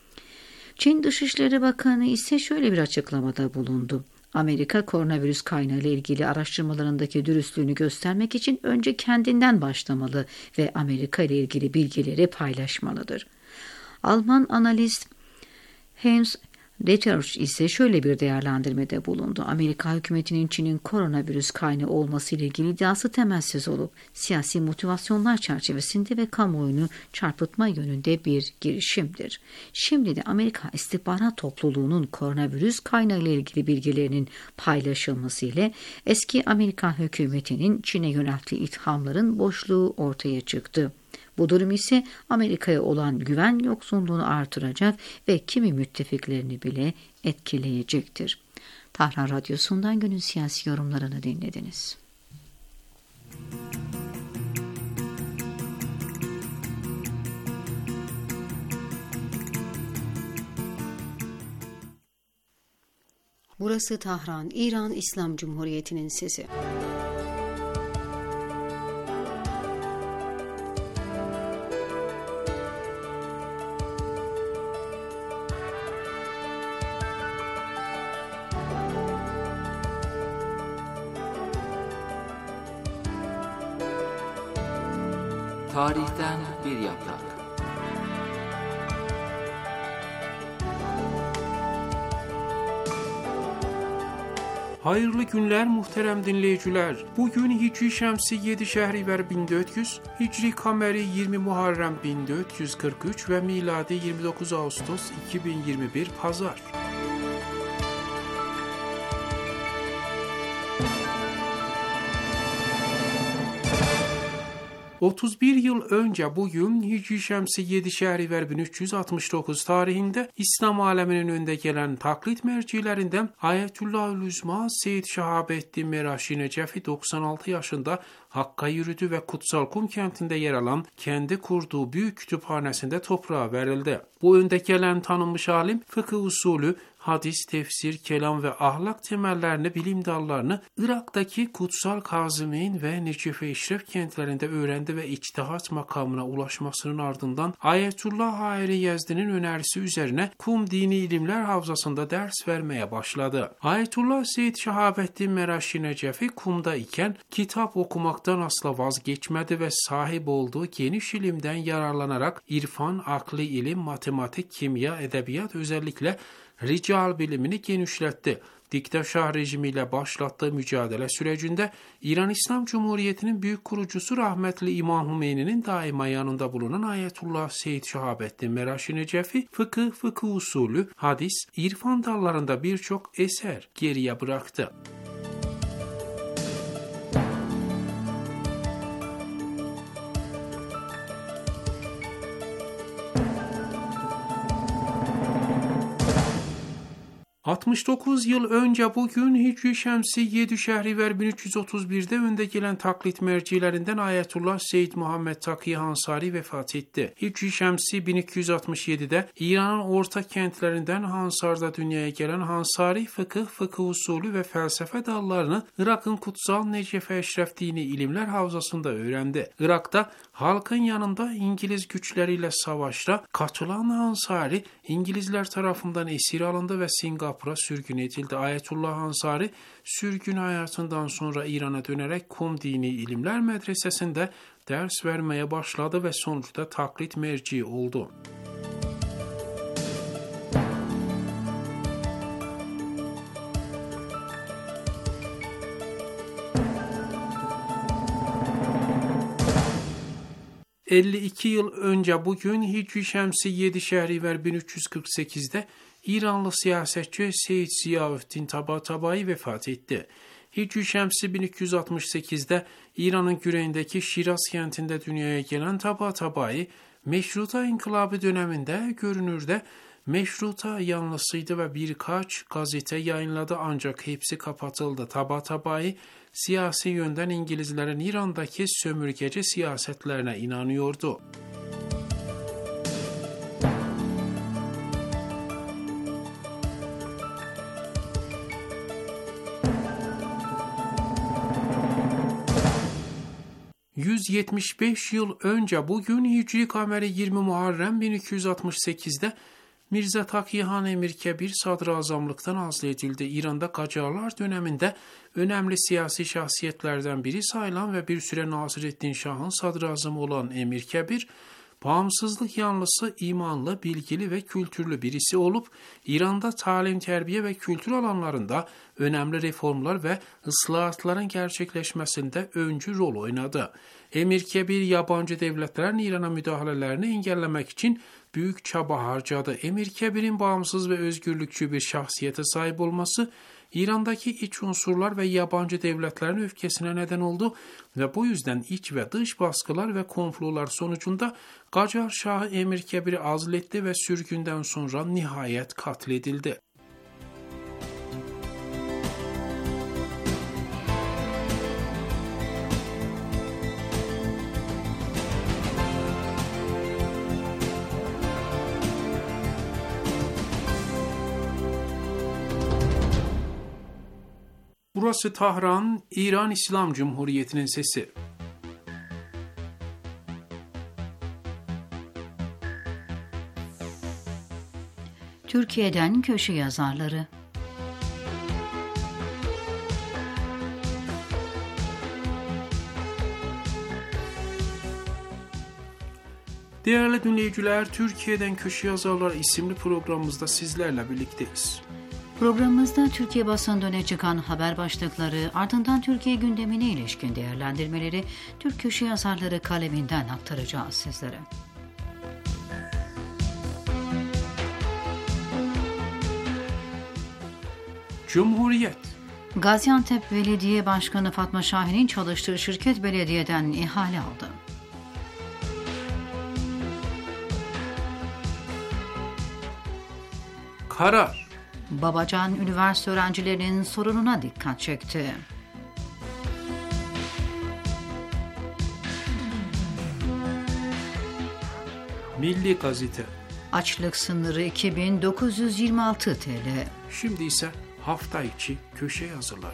Çin Dışişleri Bakanı ise şöyle bir açıklamada bulundu. Amerika koronavirüs kaynağıyla ilgili araştırmalarındaki dürüstlüğünü göstermek için önce kendinden başlamalı ve Amerika ile ilgili bilgileri paylaşmalıdır. Alman analist Hans Reuters ise şöyle bir değerlendirmede bulundu. Amerika hükümetinin Çin'in koronavirüs kaynağı olması ile ilgili iddiası temelsiz olup siyasi motivasyonlar çerçevesinde ve kamuoyunu çarpıtma yönünde bir girişimdir. Şimdi de Amerika istihbarat topluluğunun koronavirüs kaynağı ile ilgili bilgilerinin paylaşılması ile eski Amerikan hükümetinin Çin'e yönelttiği ithamların boşluğu ortaya çıktı. Bu durum ise Amerika'ya olan güven yoksunluğunu artıracak ve kimi müttefiklerini bile etkileyecektir. Tahran Radyosu'ndan günün siyasi yorumlarını dinlediniz. Burası Tahran, İran İslam Cumhuriyeti'nin sesi. Tarihten bir yaprak. Hayırlı günler muhterem dinleyiciler. Bugün Hicri Şemsi yedi Şehriver bin dört yüz, Hicri Kameri yirmi Muharrem bin dört yüz kırk üç ve miladi yirmi dokuz Ağustos iki bin yirmi bir Pazar. otuz bir yıl önce bugün Hicri Şemsi yedi Şehriver bin üç yüz altmış dokuz tarihinde İslam aleminin önde gelen taklit mercilerinden Ayetullah Üzma Seyyid Şahabettin Meraşi Necefi doksan altı yaşında Hakk'a yürüdü ve Kutsal Kum kentinde yer alan kendi kurduğu büyük kütüphanesinde toprağa verildi. Bu önde gelen tanınmış alim fıkıh usulü, hadis, tefsir, kelam ve ahlak temellerini, bilim dallarını Irak'taki Kutsal Kazımin ve Necife İşref kentlerinde öğrendi ve içtihat makamına ulaşmasının ardından Ayetullah Hayri Yezdi'nin önerisi üzerine Kum Dini İlimler Havzası'nda ders vermeye başladı. Ayetullah Seyyid Şahabettin Meraşi Necefi Kum'da iken kitap okumaktan asla vazgeçmedi ve sahip olduğu geniş ilimden yararlanarak irfan, akli ilim, matematik, kimya, edebiyat, özellikle rical bilimini genişletti. Diktaşah rejimiyle başlattığı mücadele sürecinde İran İslam Cumhuriyeti'nin büyük kurucusu rahmetli İmam Hümeyni'nin daima yanında bulunan Ayetullah Seyyid Şahabettin Meraşi Necefi, fıkıh, fıkıh usulü, hadis, irfan dallarında birçok eser geriye bıraktı. altmış dokuz yıl önce bugün Hicri Şemsi yedi Şehriver bin üç yüz otuz bir'de önde gelen taklit mercilerinden Ayetullah Seyyid Muhammed Taki Hansari vefat etti. Hicri Şemsi bin iki yüz altmış yedi'de İran'ın orta kentlerinden Hansar'da dünyaya gelen Hansari fıkıh, fıkıh usulü ve felsefe dallarını Irak'ın Kutsal Necefe Eşref Dini İlimler Havzası'nda öğrendi. Irak'ta halkın yanında İngiliz güçleriyle savaşta katılan Hansari, İngilizler tarafından esir alındı ve Singapur'a sürgün edildi. Ayetullah Hansari, sürgün hayatından sonra İran'a dönerek Kum Dini İlimler Medresesi'nde ders vermeye başladı ve sonuçta taklit merci oldu. elli iki yıl önce bugün Hicri Şemsi yedi Şehriver bin üç yüz kırk sekiz'de İranlı siyasetçi Seyyid Ziyaüddin Tabatabai vefat etti. Hicri Şemsi bin iki yüz altmış sekiz'de İran'ın güneyindeki Şiraz kentinde dünyaya gelen Tabatabai, Meşruta İnkılabı döneminde görünürde Meşruta yanlısıydı ve birkaç gazete yayınladı ancak hepsi kapatıldı. Tabatabai, siyasi yönden İngilizlerin İran'daki sömürgeci siyasetlerine inanıyordu. yüz yetmiş beş yıl önce bugün Hicri Kameri yirmi Muharrem bin iki yüz altmış sekiz'de Mirza Taki Han Emir Kebir sadrazamlıktan azledildi. İran'da Qacarlar döneminde önemli siyasi şahsiyetlerden biri sayılan ve bir süre Nasireddin Şah'ın sadrazamı olan Emir Kebir, bağımsızlık yanlısı, imanlı, bilgili ve kültürlü birisi olup İran'da talim, terbiye ve kültür alanlarında önemli reformlar ve ıslahatların gerçekleşmesinde öncü rol oynadı. Emir Kebir yabancı devletlerin İran'a müdahalelerini engellemek için büyük çaba harcadı. Emir Kebir'in bağımsız ve özgürlükçü bir şahsiyete sahip olması İran'daki iç unsurlar ve yabancı devletlerin öfkesine neden oldu ve bu yüzden iç ve dış baskılar ve komplolar sonucunda Qacar Şahı Emir Kebir'i azletti ve sürgünden sonra nihayet katledildi. Burası Tahran, İran İslam Cumhuriyeti'nin sesi. Türkiye'den köşe yazarları. Değerli dinleyiciler, Türkiye'den Köşe Yazarlar isimli programımızda sizlerle birlikteyiz. Programımızda Türkiye basında öne çıkan haber başlıkları, ardından Türkiye gündemine ilişkin değerlendirmeleri Türk köşe yazarları kaleminden aktaracağız sizlere. Cumhuriyet. Gaziantep Belediye Başkanı Fatma Şahin'in çalıştığı şirket belediyeden ihale aldı. Karar. Babacan üniversite öğrencilerinin sorununa dikkat çekti. Milli Gazete. Açlık sınırı iki bin dokuz yüz yirmi altı T L. Şimdi ise hafta içi köşe yazıları.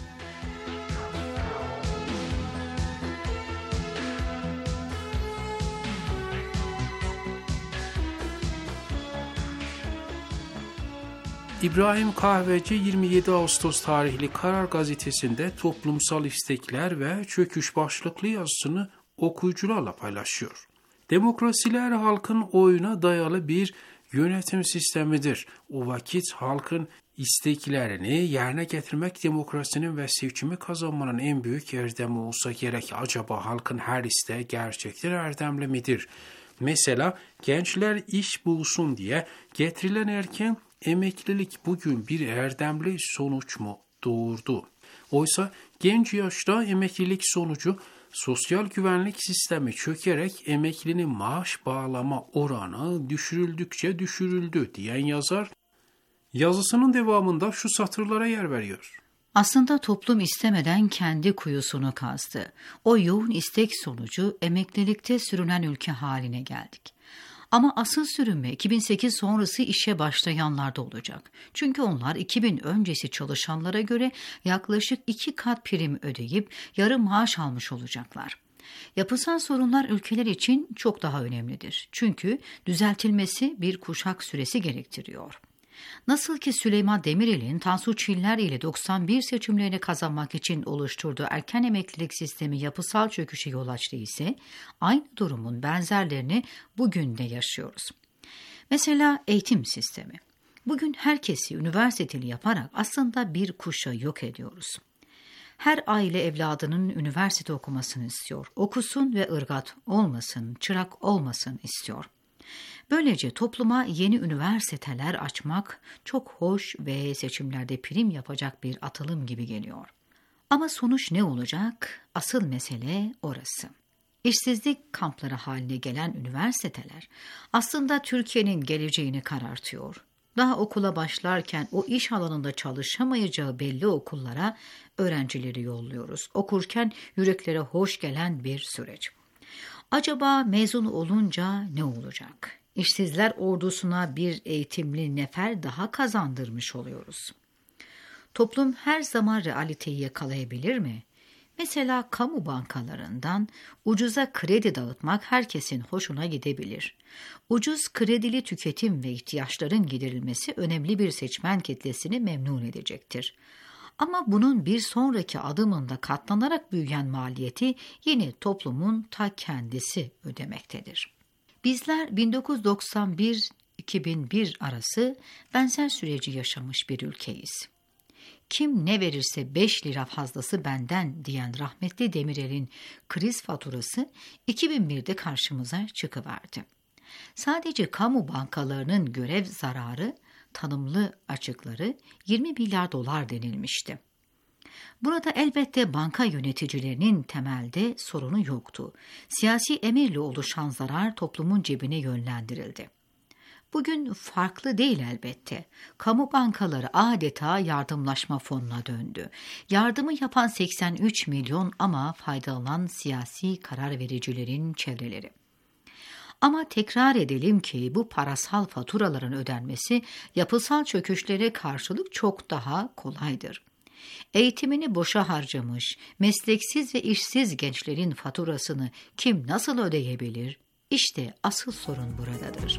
İbrahim Kahveci yirmi yedi Ağustos tarihli Karar Gazetesi'nde toplumsal istekler ve çöküş başlıklı yazısını okuyucularla paylaşıyor. Demokrasiler halkın oyuna dayalı bir yönetim sistemidir. O vakit halkın isteklerini yerine getirmek demokrasinin ve seçimi kazanmanın en büyük erdemi olsa gerek. Acaba halkın her isteği gerçekten erdemli midir? Mesela gençler iş bulsun diye getirilen erken emeklilik bugün bir erdemli sonuç mu doğurdu? Oysa genç yaşta emeklilik sonucu sosyal güvenlik sistemi çökerek emeklinin maaş bağlama oranı düşürüldükçe düşürüldü diyen yazar, yazısının devamında şu satırlara yer veriyor. Aslında toplum istemeden kendi kuyusunu kazdı. O yoğun istek sonucu emeklilikte sürünen ülke haline geldik. Ama asıl sürünme iki bin sekiz sonrası işe başlayanlarda olacak. Çünkü onlar iki bin öncesi çalışanlara göre yaklaşık iki kat prim ödeyip yarı maaş almış olacaklar. Yapısal sorunlar ülkeler için çok daha önemlidir. Çünkü düzeltilmesi bir kuşak süresi gerektiriyor. Nasıl ki Süleyman Demirel'in Tansu Çiller ile doksan bir seçimlerini kazanmak için oluşturduğu erken emeklilik sistemi yapısal çöküşe yol açtı ise aynı durumun benzerlerini bugün de yaşıyoruz. Mesela eğitim sistemi. Bugün herkesi üniversiteli yaparak aslında bir kuşağı yok ediyoruz. Her aile evladının üniversite okumasını istiyor. Okusun ve ırgat olmasın, çırak olmasın istiyor. Böylece topluma yeni üniversiteler açmak çok hoş ve seçimlerde prim yapacak bir atılım gibi geliyor. Ama sonuç ne olacak? Asıl mesele orası. İşsizlik kampları haline gelen üniversiteler aslında Türkiye'nin geleceğini karartıyor. Daha okula başlarken o iş alanında çalışamayacağı belli okullara öğrencileri yolluyoruz. Okurken yüreklere hoş gelen bir süreç. Acaba mezun olunca ne olacak? İşsizler ordusuna bir eğitimli nefer daha kazandırmış oluyoruz. Toplum her zaman realiteyi yakalayabilir mi? Mesela kamu bankalarından ucuza kredi dağıtmak herkesin hoşuna gidebilir. Ucuz kredili tüketim ve ihtiyaçların giderilmesi önemli bir seçmen kitlesini memnun edecektir. Ama bunun bir sonraki adımında katlanarak büyüyen maliyeti yine toplumun ta kendisi ödemektedir. Bizler bin dokuz yüz doksan bir iki bin bir arası benzer süreci yaşamış bir ülkeyiz. Kim ne verirse beş lira fazlası benden diyen rahmetli Demirel'in kriz faturası iki bin birde karşımıza çıkıverdi. Sadece kamu bankalarının görev zararı, tanımlı açıkları yirmi milyar dolar denilmişti. Burada elbette banka yöneticilerinin temelde sorunu yoktu. Siyasi emirle oluşan zarar toplumun cebine yönlendirildi. Bugün farklı değil elbette. Kamu bankaları adeta yardımlaşma fonuna döndü. Yardımı yapan seksen üç milyon ama faydalanan siyasi karar vericilerin çevreleri. Ama tekrar edelim ki bu parasal faturaların ödenmesi yapısal çöküşlere karşılık çok daha kolaydır. Eğitimini boşa harcamış, mesleksiz ve işsiz gençlerin faturasını kim nasıl ödeyebilir? İşte asıl sorun buradadır.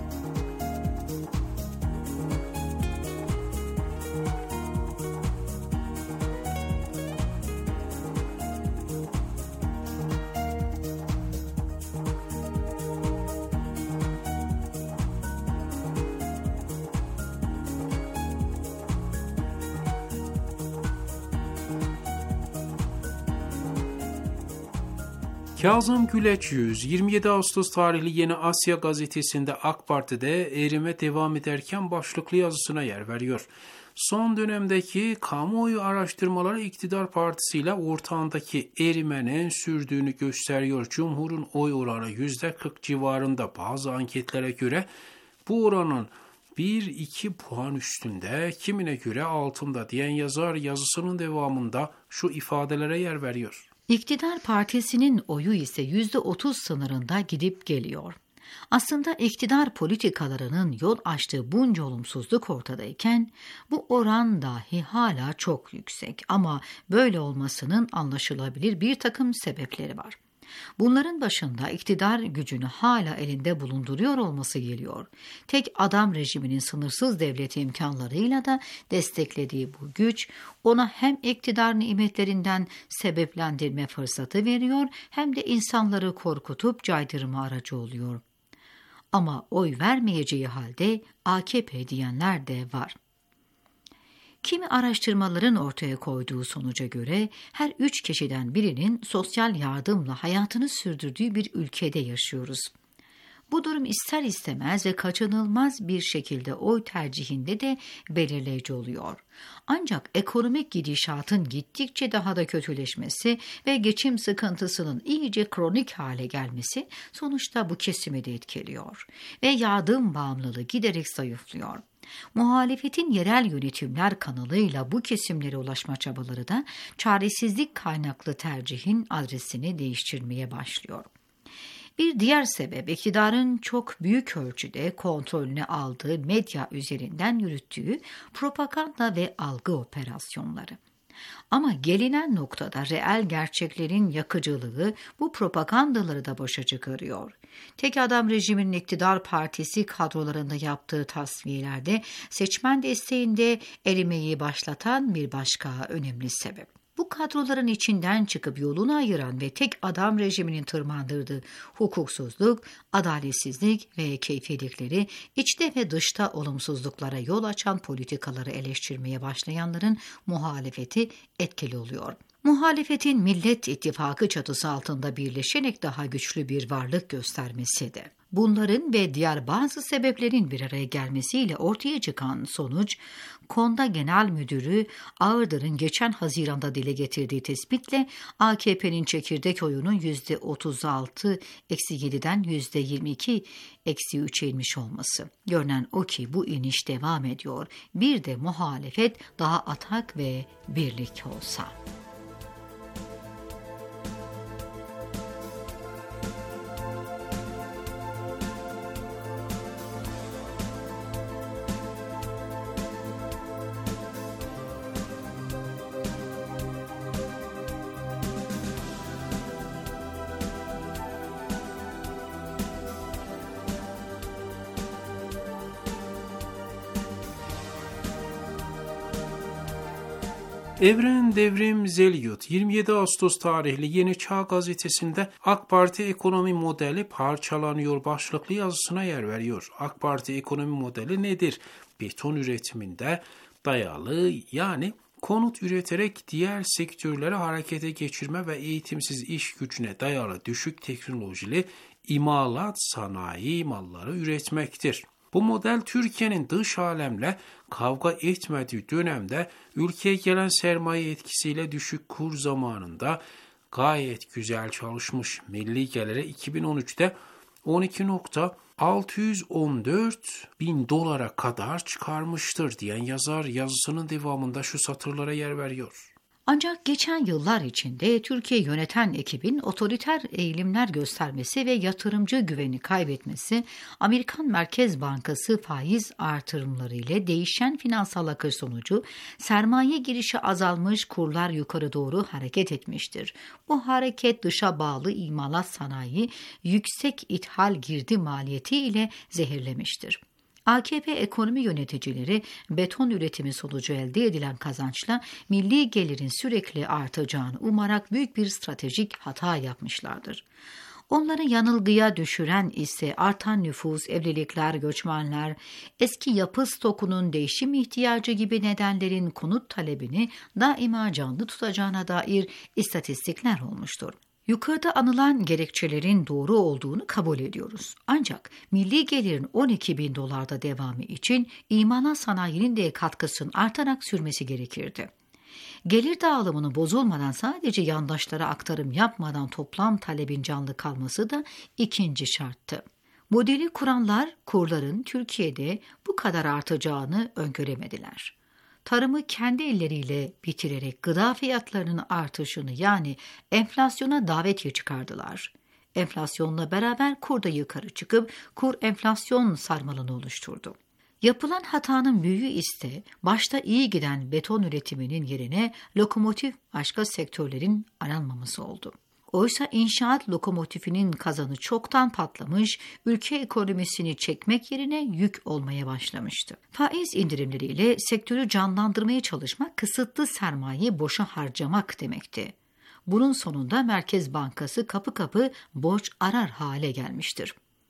Kazım Güleç Yüz, yirmi yedi Ağustos tarihli Yeni Asya gazetesinde AK Parti'de erime devam ederken başlıklı yazısına yer veriyor. Son dönemdeki kamuoyu araştırmaları iktidar partisiyle ortağındaki erimenin sürdüğünü gösteriyor. Cumhur'un oy oranı yüzde kırk civarında, bazı anketlere göre bu oranın bir iki puan üstünde, kimine göre altında diyen yazar yazısının devamında şu ifadelere yer veriyor. İktidar partisinin oyu ise yüzde otuz sınırında gidip geliyor. Aslında iktidar politikalarının yol açtığı bunca olumsuzluk ortadayken bu oran dahi hala çok yüksek, ama böyle olmasının anlaşılabilir bir takım sebepleri var. Bunların başında iktidar gücünü hala elinde bulunduruyor olması geliyor. Tek adam rejiminin sınırsız devlet imkanlarıyla da desteklediği bu güç ona hem iktidar nimetlerinden sebeplendirme fırsatı veriyor, hem de insanları korkutup caydırma aracı oluyor. Ama oy vermeyeceği halde A K P diyenler de var. Kimi araştırmaların ortaya koyduğu sonuca göre her üç kişiden birinin sosyal yardımla hayatını sürdürdüğü bir ülkede yaşıyoruz. Bu durum ister istemez ve kaçınılmaz bir şekilde oy tercihinde de belirleyici oluyor. Ancak ekonomik gidişatın gittikçe daha da kötüleşmesi ve geçim sıkıntısının iyice kronik hale gelmesi sonuçta bu kesimi de etkiliyor ve yardım bağımlılığı giderek zayıflıyor. Muhalefetin yerel yönetimler kanalıyla bu kesimlere ulaşma çabaları da çaresizlik kaynaklı tercihin adresini değiştirmeye başlıyor. Bir diğer sebep iktidarın çok büyük ölçüde kontrolüne aldığı medya üzerinden yürüttüğü propaganda ve algı operasyonları. Ama gelinen noktada reel gerçeklerin yakıcılığı bu propagandaları da boşa çıkarıyor. Tek adam rejiminin iktidar partisi kadrolarında yaptığı tasfiyelerde seçmen desteğinde erimeyi başlatan bir başka önemli sebep. Bu kadroların içinden çıkıp yolunu ayıran ve tek adam rejiminin tırmandırdığı hukuksuzluk, adaletsizlik ve keyfilikleri, içte ve dışta olumsuzluklara yol açan politikaları eleştirmeye başlayanların muhalefeti etkili oluyor. Muhalefetin Millet İttifakı çatısı altında birleşerek daha güçlü bir varlık göstermesi de. Bunların ve diğer bazı sebeplerin bir araya gelmesiyle ortaya çıkan sonuç, Konda Genel Müdürü Ağırdır'ın geçen Haziran'da dile getirdiği tespitle A K P'nin çekirdek oyunun yüzde otuz altı eksi yediden yüzde yirmi iki eksi üçe inmiş olması. Görünen o ki bu iniş devam ediyor. Bir de muhalefet daha atak ve birlik olsa. Evren Devrim Zelyut yirmi yedi Ağustos tarihli Yeni Çağ gazetesinde AK Parti ekonomi modeli parçalanıyor başlıklı yazısına yer veriyor. AK Parti ekonomi modeli nedir? Beton üretiminde dayalı, yani konut üreterek diğer sektörleri harekete geçirme ve eğitimsiz iş gücüne dayalı düşük teknolojili imalat sanayi malları üretmektir. Bu model Türkiye'nin dış alemle kavga etmediği dönemde ülkeye gelen sermaye etkisiyle düşük kur zamanında gayet güzel çalışmış. Milli geliri iki bin on üçte on iki milyon altı yüz on dört bin dolara kadar çıkarmıştır diyen yazar yazısının devamında şu satırlara yer veriyor. Ancak geçen yıllar içinde Türkiye yöneten ekibin otoriter eğilimler göstermesi ve yatırımcı güveni kaybetmesi, Amerikan Merkez Bankası faiz artırımları ile değişen finansal akış sonucu sermaye girişi azalmış, kurlar yukarı doğru hareket etmiştir. Bu hareket dışa bağlı imalat sanayi yüksek ithal girdi maliyeti ile zehirlemiştir. A K P ekonomi yöneticileri beton üretimi sonucu elde edilen kazançla milli gelirin sürekli artacağını umarak büyük bir stratejik hata yapmışlardır. Onları yanılgıya düşüren ise artan nüfus, evlilikler, göçmenler, eski yapı stokunun değişim ihtiyacı gibi nedenlerin konut talebini daima canlı tutacağına dair istatistikler olmuştur. Yukarıda anılan gerekçelerin doğru olduğunu kabul ediyoruz. Ancak milli gelirin on iki bin dolarda devamı için imalat sanayinin de katkısının artarak sürmesi gerekirdi. Gelir dağılımını bozulmadan sadece yandaşlara aktarım yapmadan toplam talebin canlı kalması da ikinci şarttı. Modeli kuranlar kurların Türkiye'de bu kadar artacağını öngöremediler. Tarımı kendi elleriyle bitirerek gıda fiyatlarının artışını, yani enflasyona davetiye çıkardılar. Enflasyonla beraber kur da yukarı çıkıp kur enflasyon sarmalını oluşturdu. Yapılan hatanın büyüğü ise başta iyi giden beton üretiminin yerine lokomotif başka sektörlerin aranmaması oldu. Oysa inşaat lokomotifinin kazanı çoktan patlamış, ülke ekonomisini çekmek yerine yük olmaya başlamıştı. Faiz indirimleriyle sektörü canlandırmaya çalışmak kısıtlı sermayeyi boşa harcamak demekti. Bunun sonunda Merkez Bankası kapı kapı borç arar hale gelmiştir.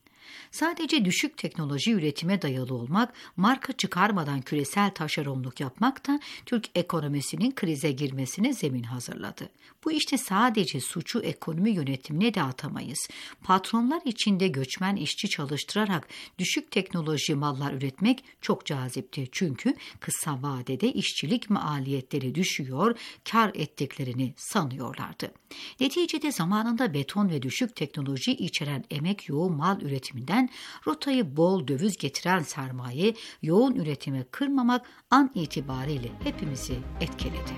Sadece düşük teknoloji üretime dayalı olmak, marka çıkarmadan küresel taşeronluk yapmak da Türk ekonomisinin krize girmesine zemin hazırladı. Bu işte sadece suçu ekonomi yönetimine de atamayız. Patronlar içinde göçmen işçi çalıştırarak düşük teknoloji mallar üretmek çok cazipti. Çünkü kısa vadede işçilik maliyetleri düşüyor, kar ettiklerini sanıyorlardı. Neticede zamanında beton ve düşük teknoloji içeren emek yoğun mal üretiminden rotayı bol döviz getiren sermaye yoğun üretime kırmamak an itibariyle hepimizi etkiledi.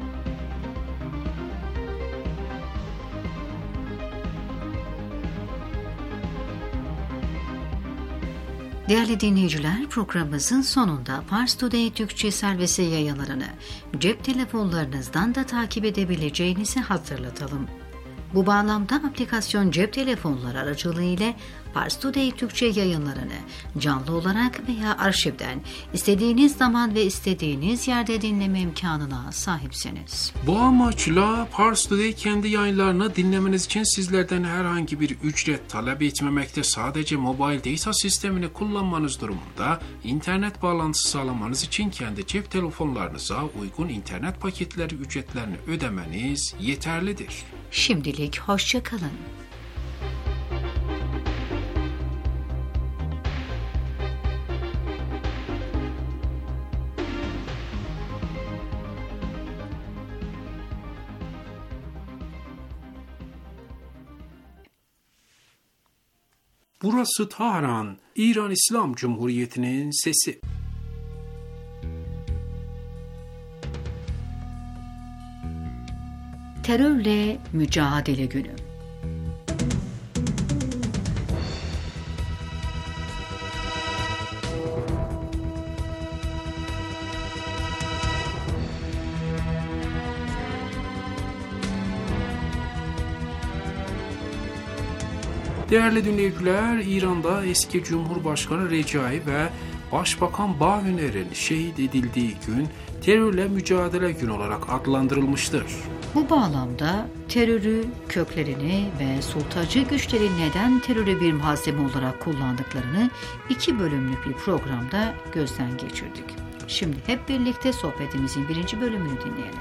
Değerli dinleyiciler, programımızın sonunda Pars Today Türkçe servisi yayınlarını cep telefonlarınızdan da takip edebileceğinizi hatırlatalım. Bu bağlamda aplikasyon cep telefonları aracılığıyla Pars Today Türkçe yayınlarını canlı olarak veya arşivden istediğiniz zaman ve istediğiniz yerde dinleme imkanına sahipsiniz. Bu amaçla Pars Today kendi yayınlarını dinlemeniz için sizlerden herhangi bir ücret talep etmemekte. Sadece mobile data sistemini kullanmanız durumunda internet bağlantısı sağlamanız için kendi cep telefonlarınıza uygun internet paketleri ücretlerini ödemeniz yeterlidir. Şimdilik hoşça kalın. Burası Tahran, İran İslam Cumhuriyeti'nin sesi. Terörle Mücadele Günü. Değerli dinleyiciler, İran'da eski Cumhurbaşkanı Recai ve Başbakan Bahüner'in şehit edildiği gün terörle mücadele günü olarak adlandırılmıştır. Bu bağlamda terörü, köklerini ve sultacı güçlerin neden terörü bir malzeme olarak kullandıklarını iki bölümlük bir programda gözden geçirdik. Şimdi hep birlikte sohbetimizin birinci bölümünü dinleyelim.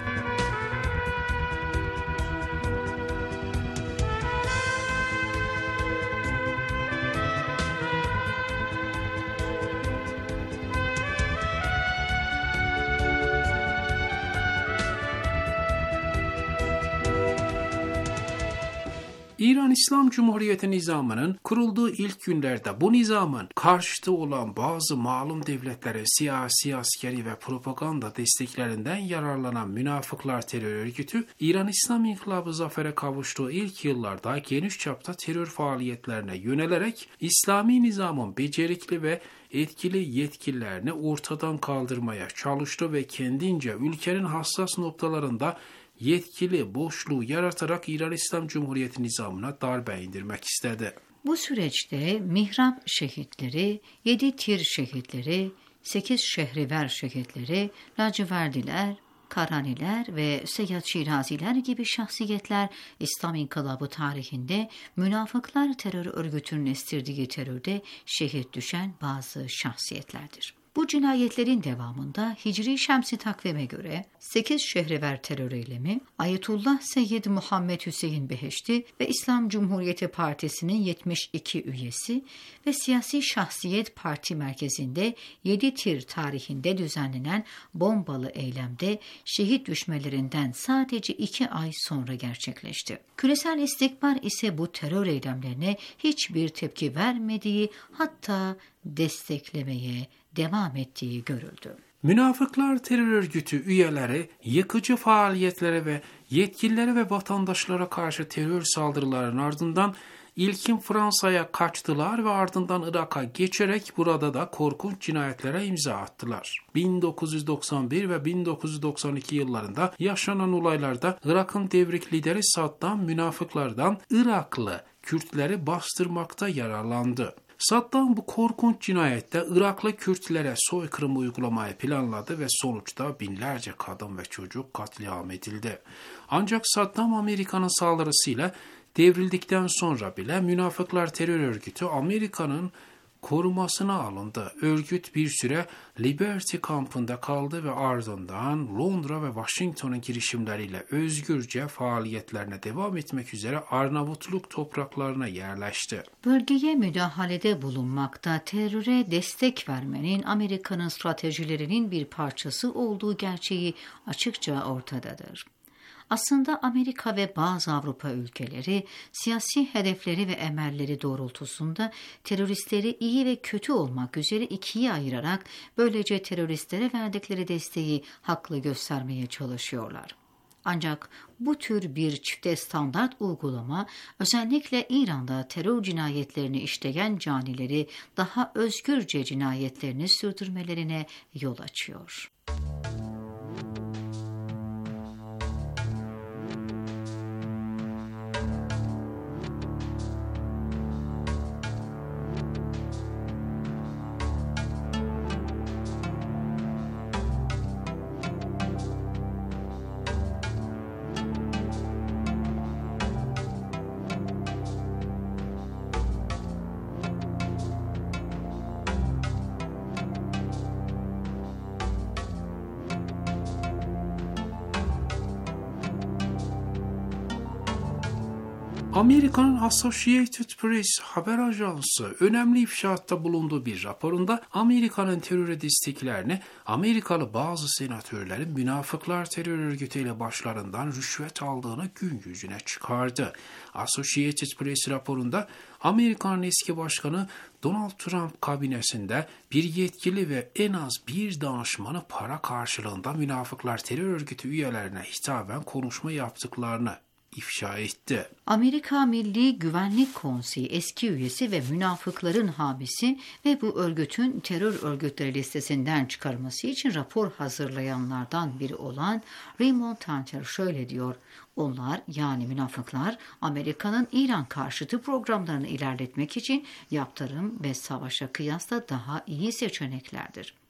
İran İslam Cumhuriyeti nizamının kurulduğu ilk günlerde bu nizamın karşıtı olan bazı malum devletlere siyasi, askeri ve propaganda desteklerinden yararlanan münafıklar terör örgütü, İran İslam İnkılabı zafere kavuştuğu ilk yıllarda geniş çapta terör faaliyetlerine yönelerek İslami nizamın becerikli ve etkili yetkililerini ortadan kaldırmaya çalıştı ve kendince ülkenin hassas noktalarında yetkili boşluğu yaratarak İran İslam Cumhuriyeti nizamına darbe indirmek istedi. Bu süreçte Mihrap şehitleri, yedi Tir şehitleri, sekiz Şehriver şehitleri, Laciverdiler, Karaniler ve Seyyad Şiraziler gibi şahsiyetler İslam İnkılabı tarihinde münafıklar terör örgütünün estirdiği terörde şehit düşen bazı şahsiyetlerdir. Bu cinayetlerin devamında Hicri Şemsi takvime göre sekiz Şehriver terör eylemi, Ayetullah Seyyid Muhammed Hüseyin Beheşti ve İslam Cumhuriyeti Partisi'nin yetmiş iki üyesi ve Siyasi Şahsiyet Parti Merkezi'nde yedi Tir tarihinde düzenlenen bombalı eylemde şehit düşmelerinden sadece iki ay sonra gerçekleşti. Küresel istikbar ise bu terör eylemlerine hiçbir tepki vermediği, hatta desteklemeye devam ettiği görüldü. Münafıklar terör örgütü üyeleri yıkıcı faaliyetlere ve yetkililere ve vatandaşlara karşı terör saldırılarının ardından ilkin Fransa'ya kaçtılar ve ardından Irak'a geçerek burada da korkunç cinayetlere imza attılar. bin dokuz yüz doksan bir ve bin dokuz yüz doksan iki yıllarında yaşanan olaylarda Irak'ın devrik lideri Saddam münafıklardan Iraklı Kürtleri bastırmakta yararlandı. Saddam bu korkunç cinayette Iraklı Kürtlere soykırım uygulamayı planladı ve sonuçta binlerce kadın ve çocuk katliam edildi. Ancak Saddam Amerika'nın saldırısıyla devrildikten sonra bile münafıklar terör örgütü Amerika'nın korumasına alındı. Örgüt bir süre Liberty kampında kaldı ve ardından Londra ve Washington'un girişimleriyle özgürce faaliyetlerine devam etmek üzere Arnavutluk topraklarına yerleşti. Bölgeye müdahalede bulunmakta teröre destek vermenin Amerika'nın stratejilerinin bir parçası olduğu gerçeği açıkça ortadadır. Aslında Amerika ve bazı Avrupa ülkeleri siyasi hedefleri ve emelleri doğrultusunda teröristleri iyi ve kötü olmak üzere ikiye ayırarak böylece teröristlere verdikleri desteği haklı göstermeye çalışıyorlar. Ancak bu tür bir çifte standart uygulama özellikle İran'da terör cinayetlerini işleyen canileri daha özgürce cinayetlerini sürdürmelerine yol açıyor. Amerika'nın Associated Press haber ajansı önemli ifşaatta bulunduğu bir raporunda Amerika'nın terör desteklerini Amerikalı bazı senatörlerin münafıklar terör örgütüyle başlarından rüşvet aldığını gün yüzüne çıkardı. Associated Press raporunda Amerika'nın eski başkanı Donald Trump kabinesinde bir yetkili ve en az bir danışmanı para karşılığında münafıklar terör örgütü üyelerine hitaben konuşma yaptıklarını ifşa etti. Amerika Milli Güvenlik Konseyi eski üyesi ve münafıkların hamisi ve bu örgütün terör örgütleri listesinden çıkarılması için rapor hazırlayanlardan biri olan Raymond Tanter şöyle diyor: onlar, yani münafıklar, Amerika'nın İran karşıtı programlarını ilerletmek için yaptırım ve savaşa kıyasla daha iyi seçeneklerdir.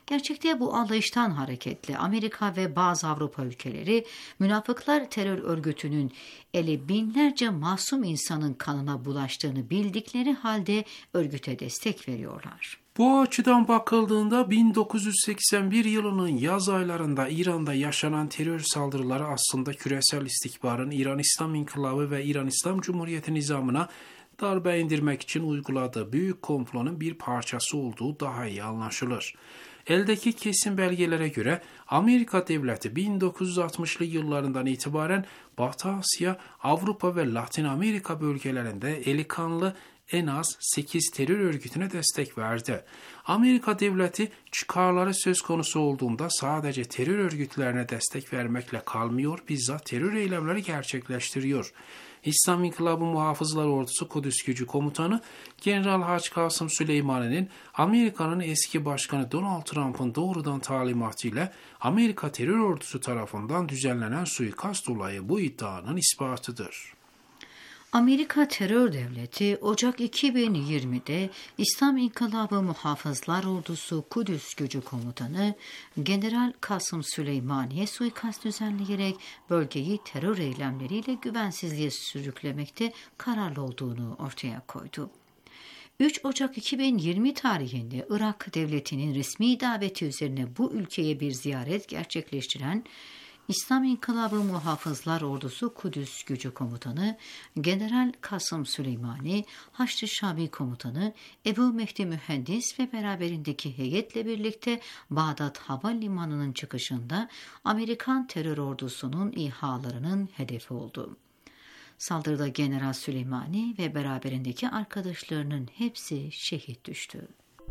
Gerçekte bu anlayıştan hareketle Amerika ve bazı Avrupa ülkeleri münafıklar terör örgütünün eli binlerce masum insanın kanına bulaştığını bildikleri halde örgüte destek veriyorlar. Bu açıdan bakıldığında bin dokuz yüz seksen bir yılının yaz aylarında İran'da yaşanan terör saldırıları aslında küresel istikbarın İran İslam İnkılabı ve İran İslam Cumhuriyeti nizamına darbe indirmek için uyguladığı büyük komplonun bir parçası olduğu daha iyi anlaşılır. Eldeki kesin belgelere göre Amerika devleti bin dokuz yüz altmışlı yıllarından itibaren Batı Asya, Avrupa ve Latin Amerika bölgelerinde eli kanlı en az sekiz terör örgütüne destek verdi. Amerika devleti çıkarları söz konusu olduğunda sadece terör örgütlerine destek vermekle kalmıyor, bizzat terör eylemleri gerçekleştiriyor. İslam İnkılabı Muhafızlar Ordusu Kudüs Gücü Komutanı General Hac Kasım Süleymani'nin Amerika'nın eski başkanı Donald Trump'ın doğrudan talimatıyla Amerika terör ordusu tarafından düzenlenen suikast olayı bu iddianın ispatıdır. Amerika terör devleti Ocak iki bin yirmide İslam İnkılabı Muhafızlar Ordusu Kudüs Gücü Komutanı General Kasım Süleymani'ye suikast düzenleyerek bölgeyi terör eylemleriyle güvensizliğe sürüklemekte kararlı olduğunu ortaya koydu. üç Ocak iki bin yirmi tarihinde Irak devletinin resmi daveti üzerine bu ülkeye bir ziyaret gerçekleştiren İslam İnkılabı Muhafızlar Ordusu Kudüs Gücü Komutanı General Kasım Süleymani, Haçlı Şabi Komutanı Ebu Mehdi Mühendis ve beraberindeki heyetle birlikte Bağdat Havalimanı'nın çıkışında Amerikan terör ordusunun İHA'larının hedefi oldu. Saldırıda General Süleymani ve beraberindeki arkadaşlarının hepsi şehit düştü.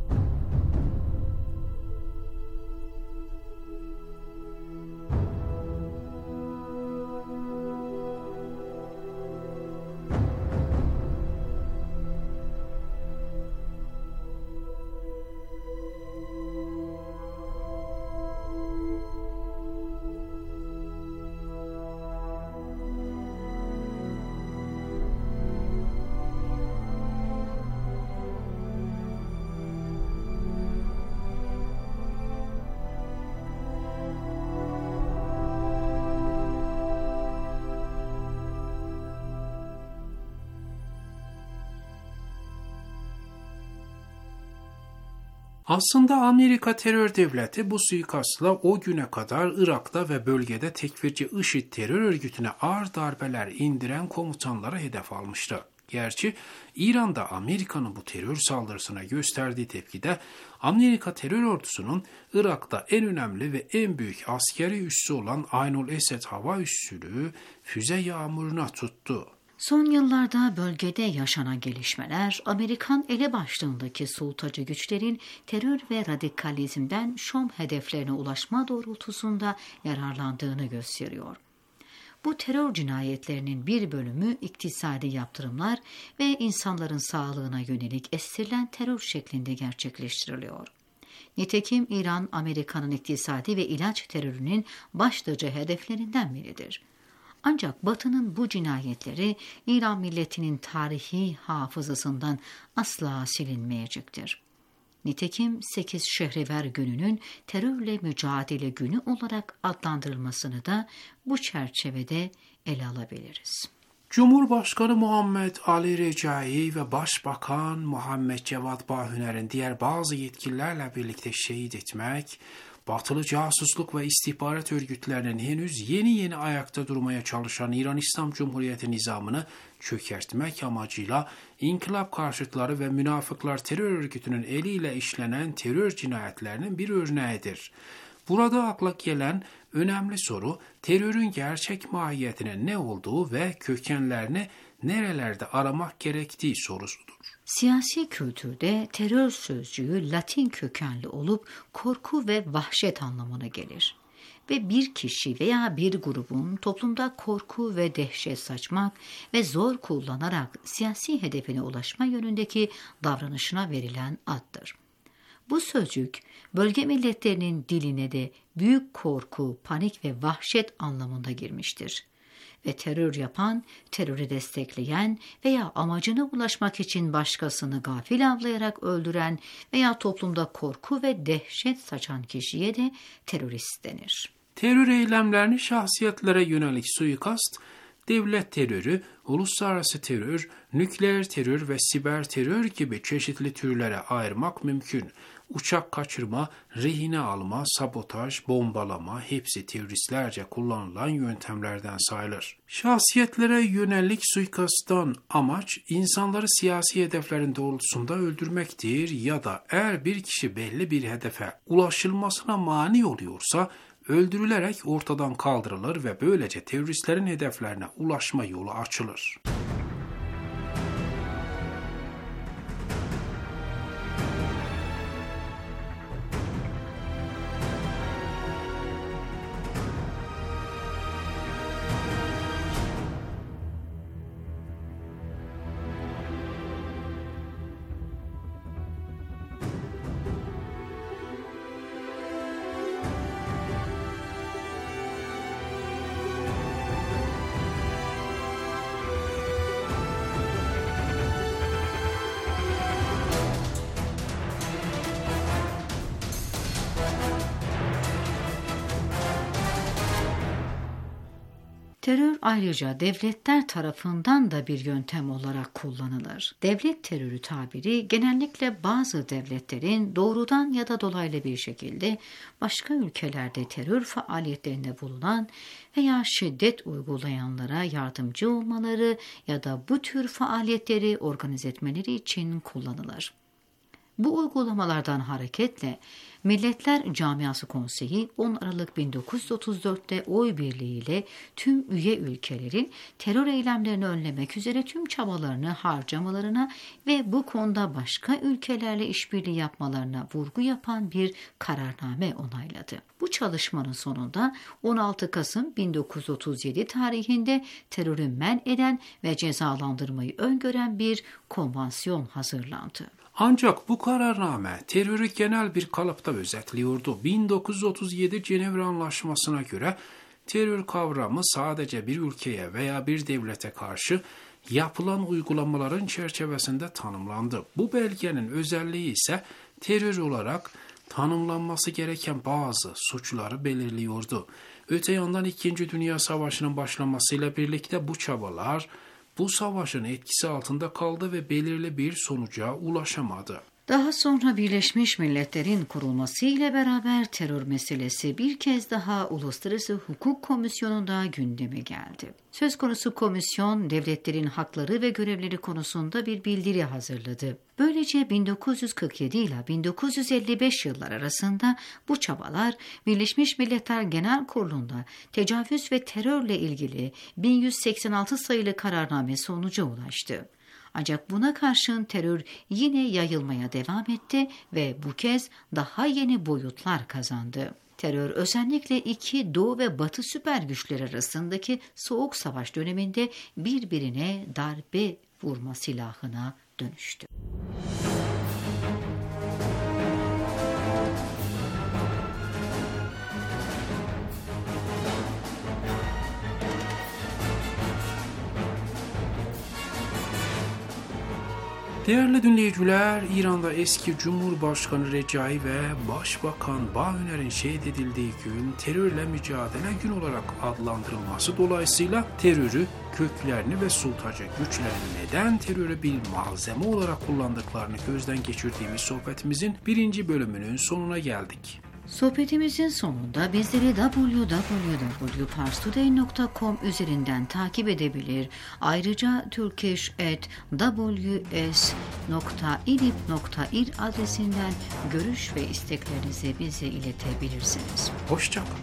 Aslında Amerika terör devleti bu suikastla o güne kadar Irak'ta ve bölgede tekfirci IŞİD terör örgütüne ağır darbeler indiren komutanlara hedef almıştı. Gerçi İran'da Amerika'nın bu terör saldırısına gösterdiği tepkide Amerika terör ordusunun Irak'ta en önemli ve en büyük askeri üssü olan Aynul Esed hava üssünü füze yağmuruna tuttu. Son yıllarda bölgede yaşanan gelişmeler, Amerikan elebaşlığındaki sultacı güçlerin terör ve radikalizmden Şam hedeflerine ulaşma doğrultusunda yararlandığını gösteriyor. Bu terör cinayetlerinin bir bölümü iktisadi yaptırımlar ve insanların sağlığına yönelik estirilen terör şeklinde gerçekleştiriliyor. Nitekim İran, Amerika'nın iktisadi ve ilaç terörünün başlıca hedeflerinden biridir. Ancak Batı'nın bu cinayetleri İran milletinin tarihi hafızasından asla silinmeyecektir. Nitekim sekiz Şehriver gününün terörle mücadele günü olarak adlandırılmasını da bu çerçevede ele alabiliriz. Cumhurbaşkanı Muhammed Ali Recai ve Başbakan Muhammed Cevat Bahüner'in diğer bazı yetkililerle birlikte şehit etmek, batılı casusluk ve istihbarat örgütlerinin henüz yeni yeni ayakta durmaya çalışan İran İslam Cumhuriyeti nizamını çökertmek amacıyla inkılap karşıtları ve münafıklar terör örgütünün eliyle işlenen terör cinayetlerinin bir örneğidir. Burada akla gelen önemli soru terörün gerçek mahiyetine ne olduğu ve kökenlerini nerelerde aramak gerektiği sorusudur. Siyasi kültürde terör sözcüğü Latin kökenli olup korku ve vahşet anlamına gelir ve bir kişi veya bir grubun toplumda korku ve dehşet saçmak ve zor kullanarak siyasi hedefine ulaşma yönündeki davranışına verilen addır. Bu sözcük bölge milletlerinin diline de büyük korku, panik ve vahşet anlamında girmiştir ve terör yapan, terörü destekleyen veya amacına ulaşmak için başkasını gafil avlayarak öldüren veya toplumda korku ve dehşet saçan kişiye de terörist denir. Terör eylemlerini şahsiyetlere yönelik suikast, devlet terörü, uluslararası terör, nükleer terör ve siber terör gibi çeşitli türlere ayırmak mümkün. Uçak kaçırma, rehine alma, sabotaj, bombalama hepsi teröristlerce kullanılan yöntemlerden sayılır. Şahsiyetlere yönelik suikasttan amaç insanları siyasi hedeflerin doğrultusunda öldürmektir ya da eğer bir kişi belli bir hedefe ulaşılmasına mani oluyorsa öldürülerek ortadan kaldırılır ve böylece teröristlerin hedeflerine ulaşma yolu açılır. Terör ayrıca devletler tarafından da bir yöntem olarak kullanılır. Devlet terörü tabiri genellikle bazı devletlerin doğrudan ya da dolaylı bir şekilde başka ülkelerde terör faaliyetlerinde bulunan veya şiddet uygulayanlara yardımcı olmaları ya da bu tür faaliyetleri organize etmeleri için kullanılır. Bu uygulamalardan hareketle Milletler Camiası Konseyi on Aralık bin dokuz yüz otuz dört'te oy birliğiyle tüm üye ülkelerin terör eylemlerini önlemek üzere tüm çabalarını harcamalarına ve bu konuda başka ülkelerle işbirliği yapmalarına vurgu yapan bir kararname onayladı. Bu çalışmanın sonunda on altı Kasım bin dokuz yüz otuz yedi tarihinde terörü men eden ve cezalandırmayı öngören bir konvansiyon hazırlandı. Ancak bu kararname terörü genel bir kalıpta özetliyordu. bin dokuz yüz otuz yedi Cenevre Anlaşması'na göre terör kavramı sadece bir ülkeye veya bir devlete karşı yapılan uygulamaların çerçevesinde tanımlandı. Bu belgenin özelliği ise terör olarak tanımlanması gereken bazı suçları belirliyordu. Öte yandan İkinci Dünya Savaşı'nın başlamasıyla birlikte bu çabalar bu savaşın etkisi altında kaldı ve belirli bir sonuca ulaşamadı. Daha sonra Birleşmiş Milletler'in kurulması ile beraber terör meselesi bir kez daha Uluslararası Hukuk Komisyonu'nda gündeme geldi. Söz konusu komisyon, devletlerin hakları ve görevleri konusunda bir bildiri hazırladı. Böylece bin dokuz yüz kırk yedi ile bin dokuz yüz elli beş yıllar arasında bu çabalar Birleşmiş Milletler Genel Kurulu'nda tecavüz ve terörle ilgili bin yüz seksen altı sayılı kararname sonuca ulaştı. Ancak buna karşın terör yine yayılmaya devam etti ve bu kez daha yeni boyutlar kazandı. Terör özellikle iki Doğu ve Batı süper güçleri arasındaki Soğuk Savaş döneminde birbirine darbe vurma silahına dönüştü. Değerli dinleyiciler, İran'da eski Cumhurbaşkanı Recai ve Başbakan Baüner'in şehit edildiği gün terörle mücadele gün olarak adlandırılması dolayısıyla terörü, köklerini ve sultaca güçlerin neden terörü bir malzeme olarak kullandıklarını gözden geçirdiğimiz sohbetimizin birinci bölümünün sonuna geldik. Sohbetimizin sonunda bizleri double-u double-u double-u nokta pars today nokta com üzerinden takip edebilir. Ayrıca turkish at w s nokta idlib nokta ir adresinden görüş ve isteklerinizi bize iletebilirsiniz. Hoşça kalın.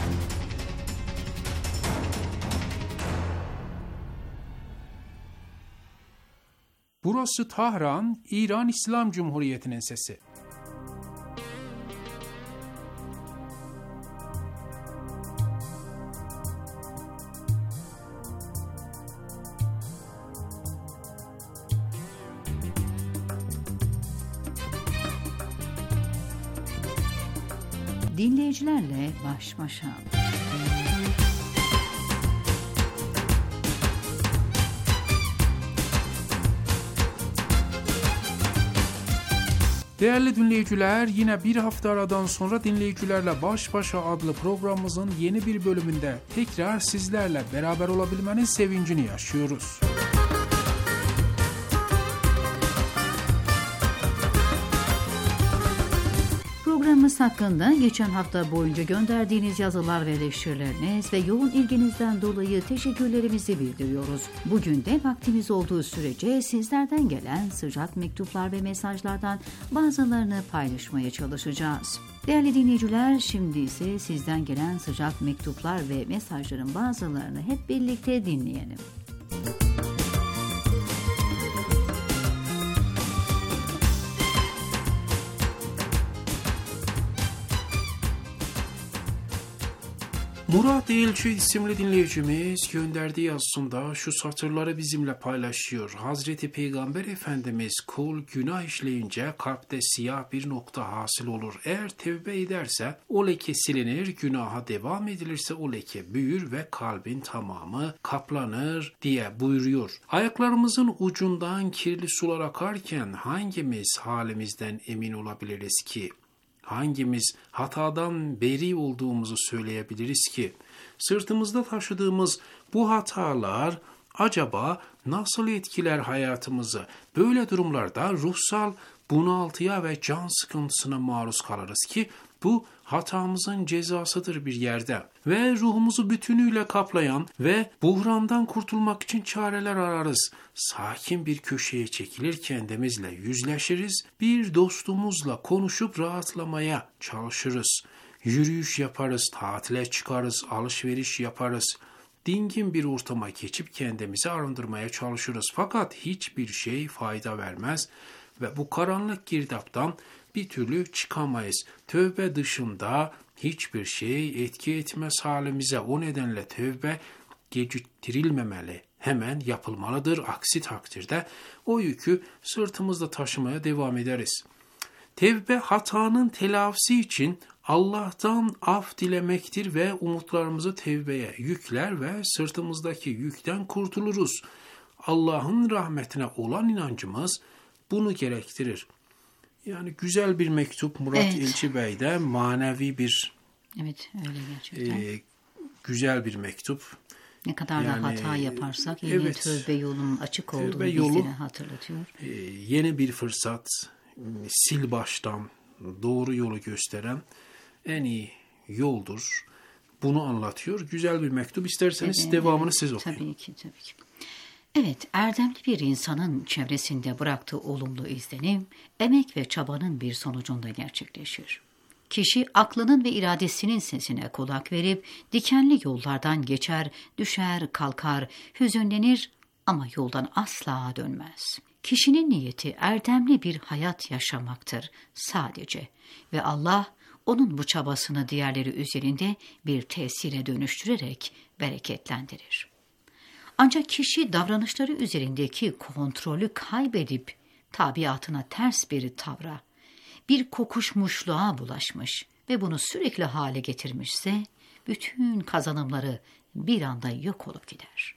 Burası Tahran, İran İslam Cumhuriyeti'nin sesi. Dinleyicilerle baş başa. Değerli dinleyiciler, yine bir hafta aradan sonra Dinleyicilerle Baş Başa adlı programımızın yeni bir bölümünde tekrar sizlerle beraber olabilmenin sevincini yaşıyoruz. Programımız hakkında geçen hafta boyunca gönderdiğiniz yazılar ve eleştirileriniz ve yoğun ilginizden dolayı teşekkürlerimizi bildiriyoruz. Bugün de vaktimiz olduğu sürece sizlerden gelen sıcak mektuplar ve mesajlardan bazılarını paylaşmaya çalışacağız. Değerli dinleyiciler, şimdi ise sizden gelen sıcak mektuplar ve mesajların bazılarını hep birlikte dinleyelim. Murat Elçi isimli dinleyicimiz gönderdiği yazısında şu satırları bizimle paylaşıyor. Hazreti Peygamber Efendimiz kul günah işleyince kalpte siyah bir nokta hasıl olur. Eğer tevbe ederse o leke silinir, günaha devam edilirse o leke büyür ve kalbin tamamı kaplanır diye buyuruyor. Ayaklarımızın ucundan kirli sular akarken hangimiz halimizden emin olabiliriz ki? Hangimiz hatadan beri olduğumuzu söyleyebiliriz ki? Sırtımızda taşıdığımız bu hatalar acaba nasıl etkiler hayatımızı? Böyle durumlarda ruhsal bunaltıya ve can sıkıntısına maruz kalırız ki bu hatamızın cezasıdır bir yerde ve ruhumuzu bütünüyle kaplayan ve buhrandan kurtulmak için çareler ararız. Sakin bir köşeye çekilir, kendimizle yüzleşiriz, bir dostumuzla konuşup rahatlamaya çalışırız. Yürüyüş yaparız, tatile çıkarız, alışveriş yaparız. Dingin bir ortama geçip kendimizi arındırmaya çalışırız. Fakat hiçbir şey fayda vermez ve bu karanlık girdaptan bir türlü çıkamayız. Tövbe dışında hiçbir şey etki etmez halimize. O nedenle tövbe geciktirilmemeli, hemen yapılmalıdır. Aksi takdirde o yükü sırtımızda taşımaya devam ederiz. Tevbe hatanın telafisi için Allah'tan af dilemektir ve umutlarımızı tevbeye yükler ve sırtımızdaki yükten kurtuluruz. Allah'ın rahmetine olan inancımız bunu gerektirir. Yani güzel bir mektup Murat evet. Elçi Bey'de, manevi bir evet, öyle gerçekten. E, güzel bir mektup. Ne kadar yani, da hata yaparsak yine evet, tövbe yolunun açık olduğunu bizlere hatırlatıyor. E, yeni bir fırsat, sil baştan doğru yolu gösteren en iyi yoldur. Bunu anlatıyor. Güzel bir mektup. İsterseniz evet, devamını siz okuyun. Tabii ki, tabii ki. Evet, erdemli bir insanın çevresinde bıraktığı olumlu izlenim, emek ve çabanın bir sonucunda gerçekleşir. Kişi aklının ve iradesinin sesine kulak verip dikenli yollardan geçer, düşer, kalkar, hüzünlenir ama yoldan asla dönmez. Kişinin niyeti erdemli bir hayat yaşamaktır sadece ve Allah onun bu çabasını diğerleri üzerinde bir tesire dönüştürerek bereketlendirir. Ancak kişi davranışları üzerindeki kontrolü kaybedip tabiatına ters bir tavra, bir kokuşmuşluğa bulaşmış ve bunu sürekli hale getirmişse bütün kazanımları bir anda yok olup gider.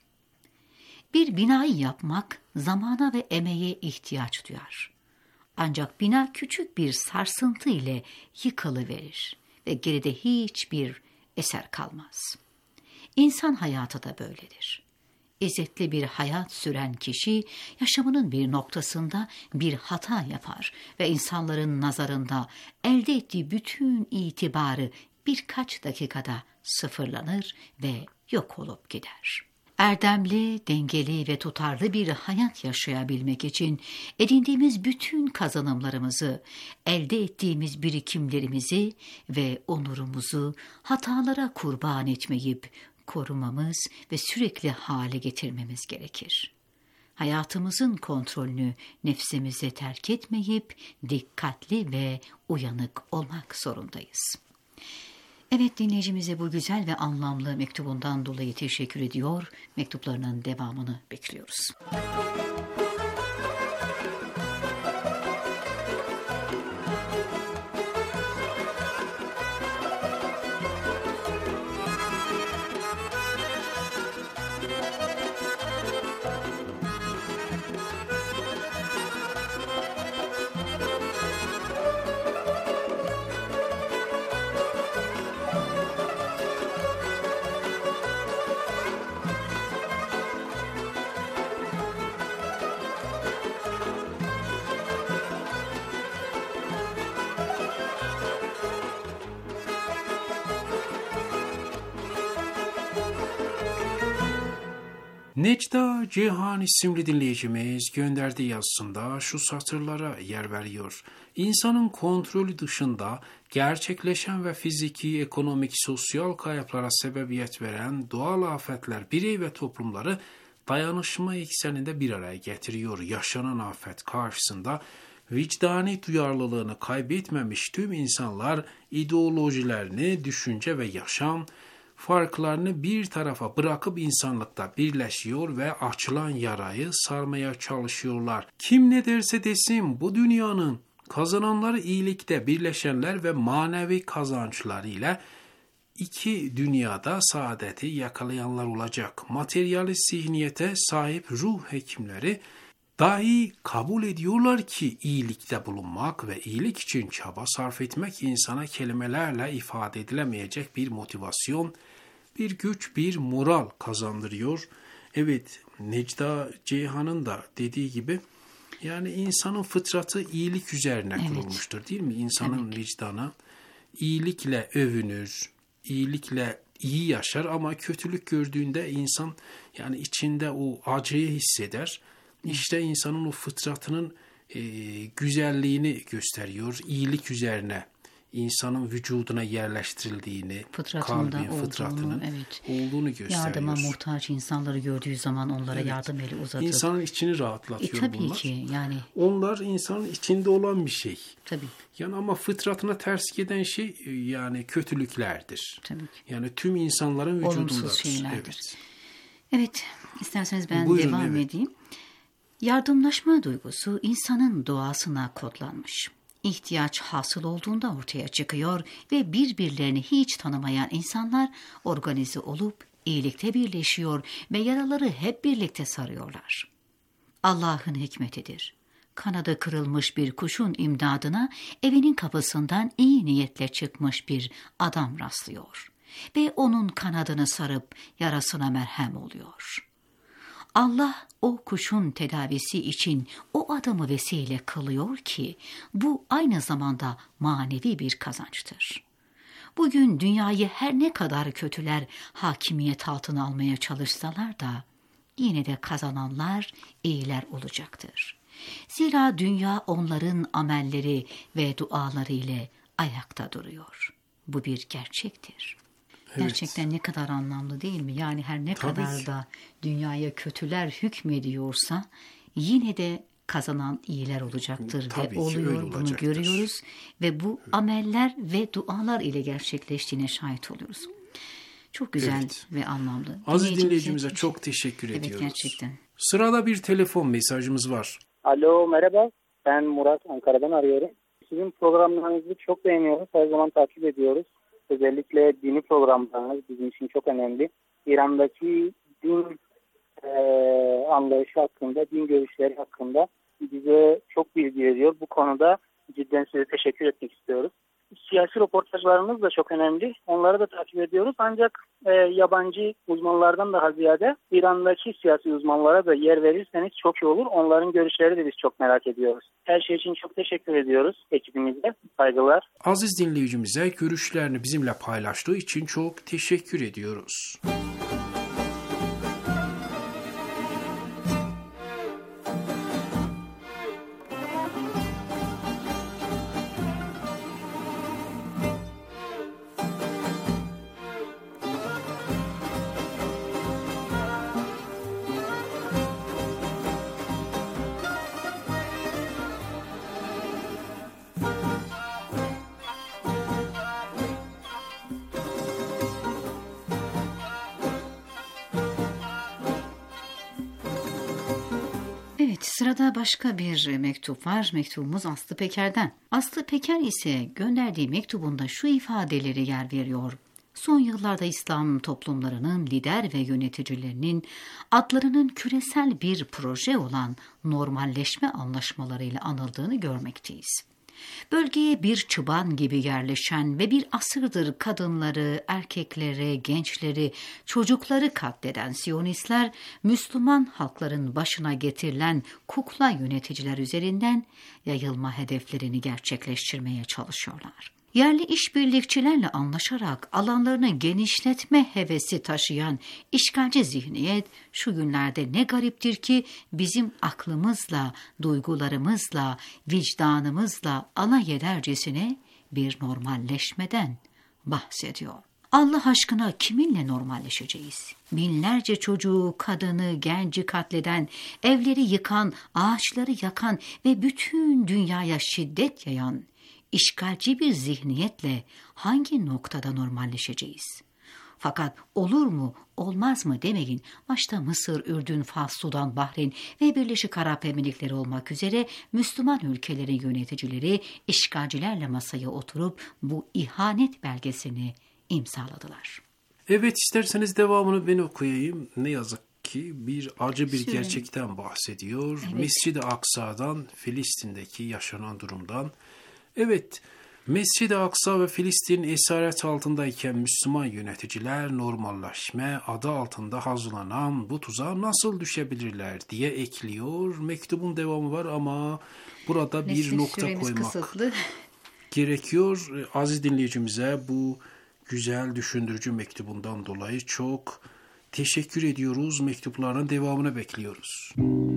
Bir binayı yapmak zamana ve emeğe ihtiyaç duyar. Ancak bina küçük bir sarsıntı ile yıkılıverir ve geride hiçbir eser kalmaz. İnsan hayatı da böyledir. İzzetli bir hayat süren kişi yaşamının bir noktasında bir hata yapar ve insanların nazarında elde ettiği bütün itibarı birkaç dakikada sıfırlanır ve yok olup gider. Erdemli, dengeli ve tutarlı bir hayat yaşayabilmek için edindiğimiz bütün kazanımlarımızı, elde ettiğimiz birikimlerimizi ve onurumuzu hatalara kurban etmeyip korumamız ve sürekli hale getirmemiz gerekir. Hayatımızın kontrolünü nefsimize terk etmeyip dikkatli ve uyanık olmak zorundayız. Evet, dinleyicimize bu güzel ve anlamlı mektubundan dolayı teşekkür ediyor. Mektuplarının devamını bekliyoruz. Necda Cihan isimli dinleyicimiz gönderdiği yazısında şu satırlara yer veriyor. İnsanın kontrolü dışında gerçekleşen ve fiziki, ekonomik, sosyal kayıplara sebebiyet veren doğal afetler birey ve toplumları dayanışma ekseninde bir araya getiriyor. Yaşanan afet karşısında vicdani duyarlılığını kaybetmemiş tüm insanlar ideolojilerini, düşünce ve yaşam farklarını bir tarafa bırakıp insanlıkta birleşiyor ve açılan yarayı sarmaya çalışıyorlar. Kim ne derse desin bu dünyanın kazananları iyilikte birleşenler ve manevi kazançlar ile iki dünyada saadeti yakalayanlar olacak. Materyalist zihniyete sahip ruh hekimleri dahi kabul ediyorlar ki iyilikte bulunmak ve iyilik için çaba sarf etmek insana kelimelerle ifade edilemeyecek bir motivasyon, bir güç, bir moral kazandırıyor. Evet, Necda Ceyhan'ın da dediği gibi yani insanın fıtratı iyilik üzerine evet. kurulmuştur değil mi? İnsanın evet. vicdanı iyilikle övünür, iyilikle iyi yaşar ama kötülük gördüğünde insan yani içinde o acıyı hisseder. İşte insanın o fıtratının e, güzelliğini gösteriyor. İyilik üzerine insanın vücuduna yerleştirildiğini, fıtratında kalbin olduğunu, fıtratının evet. olduğunu gösteriyor. Yardıma muhtaç insanları gördüğü zaman onlara evet. yardım eli uzatıp. İnsanın içini rahatlatıyor e, tabii bunlar. ki yani. Onlar insanın içinde olan bir şey. Tabii. Yani ama fıtratına ters giden şey yani kötülüklerdir. Tabii ki. Yani tüm insanların vücudundadır. Olumsuz şeylerdir. Evet. Evet, isterseniz ben Buyurun, devam evet. edeyim. Yardımlaşma duygusu insanın doğasına kodlanmış. İhtiyaç hasıl olduğunda ortaya çıkıyor ve birbirlerini hiç tanımayan insanlar organize olup iyilikte birleşiyor ve yaraları hep birlikte sarıyorlar. Allah'ın hikmetidir. Kanadı kırılmış bir kuşun imdadına evinin kapısından iyi niyetle çıkmış bir adam rastlıyor ve onun kanadını sarıp yarasına merhem oluyor. Allah o kuşun tedavisi için o adamı vesile kılıyor ki bu aynı zamanda manevi bir kazançtır. Bugün dünyayı her ne kadar kötüler hakimiyet altına almaya çalışsalar da yine de kazananlar iyiler olacaktır. Zira dünya onların amelleri ve duaları ile ayakta duruyor. Bu bir gerçektir. Evet. Gerçekten ne kadar anlamlı değil mi? Yani her ne Tabii kadar ki. da dünyaya kötüler hükmediyorsa yine de kazanan iyiler olacaktır. Tabii ve oluyor, bunu olacaktır. görüyoruz ve bu evet. ameller ve dualar ile gerçekleştiğine şahit oluyoruz. Çok güzel evet. ve anlamlı. Aziz dinleyicimize çok teşekkür evet, ediyoruz. Gerçekten. Sırada bir telefon mesajımız var. Alo, merhaba. Ben Murat, Ankara'dan arıyorum. Sizin programlarınızı çok beğeniyoruz. Her zaman takip ediyoruz. Özellikle dini programlarınız bizim için çok önemli. İran'daki din e, anlayışı hakkında, din görüşleri hakkında bize çok bilgi veriyor. Bu konuda cidden size teşekkür etmek istiyoruz. Siyasi röportajlarınız da çok önemli. Onları da takip ediyoruz. Ancak e, yabancı uzmanlardan daha ziyade İran'daki siyasi uzmanlara da yer verirseniz çok iyi olur. Onların görüşleri de biz çok merak ediyoruz. Her şey için çok teşekkür ediyoruz ekibimize. Saygılar. Aziz dinleyicimize görüşlerini bizimle paylaştığı için çok teşekkür ediyoruz. Sırada başka bir mektup var. Mektubumuz Aslı Peker'den. Aslı Peker ise gönderdiği mektubunda şu ifadeleri yer veriyor. Son yıllarda İslam toplumlarının lider ve yöneticilerinin adlarının küresel bir proje olan normalleşme anlaşmalarıyla anıldığını görmekteyiz. Bölgeye bir çıban gibi yerleşen ve bir asırdır kadınları, erkekleri, gençleri, çocukları katleden Siyonistler, Müslüman halkların başına getirilen kukla yöneticiler üzerinden yayılma hedeflerini gerçekleştirmeye çalışıyorlar. Yerli işbirlikçilerle anlaşarak alanlarını genişletme hevesi taşıyan işgalci zihniyet şu günlerde ne gariptir ki bizim aklımızla, duygularımızla, vicdanımızla alay edercesine bir normalleşmeden bahsediyor. Allah aşkına kiminle normalleşeceğiz? Binlerce çocuğu, kadını, genci katleden, evleri yıkan, ağaçları yakan ve bütün dünyaya şiddet yayan işgalci bir zihniyetle hangi noktada normalleşeceğiz? Fakat olur mu, olmaz mı demeyin, başta Mısır, Ürdün, Fas, Sudan, Bahreyn ve Birleşik Arap Emirlikleri olmak üzere Müslüman ülkelerin yöneticileri işgalcilerle masaya oturup bu ihanet belgesini imzaladılar. Evet, isterseniz devamını ben okuyayım. Ne yazık ki bir acı bir Süren. gerçekten bahsediyor. Evet. Mescid-i Aksa'dan, Filistin'deki yaşanan durumdan. Evet, Mescid-i Aksa ve Filistin esaret altındayken Müslüman yöneticiler normalleşme adı altında hazırlanan bu tuzağa nasıl düşebilirler diye ekliyor. Mektubun devamı var ama burada bir Nesli nokta süremiz koymak kısıtlı. gerekiyor. Aziz dinleyicimize bu güzel düşündürücü mektubundan dolayı çok teşekkür ediyoruz. Mektupların devamını bekliyoruz.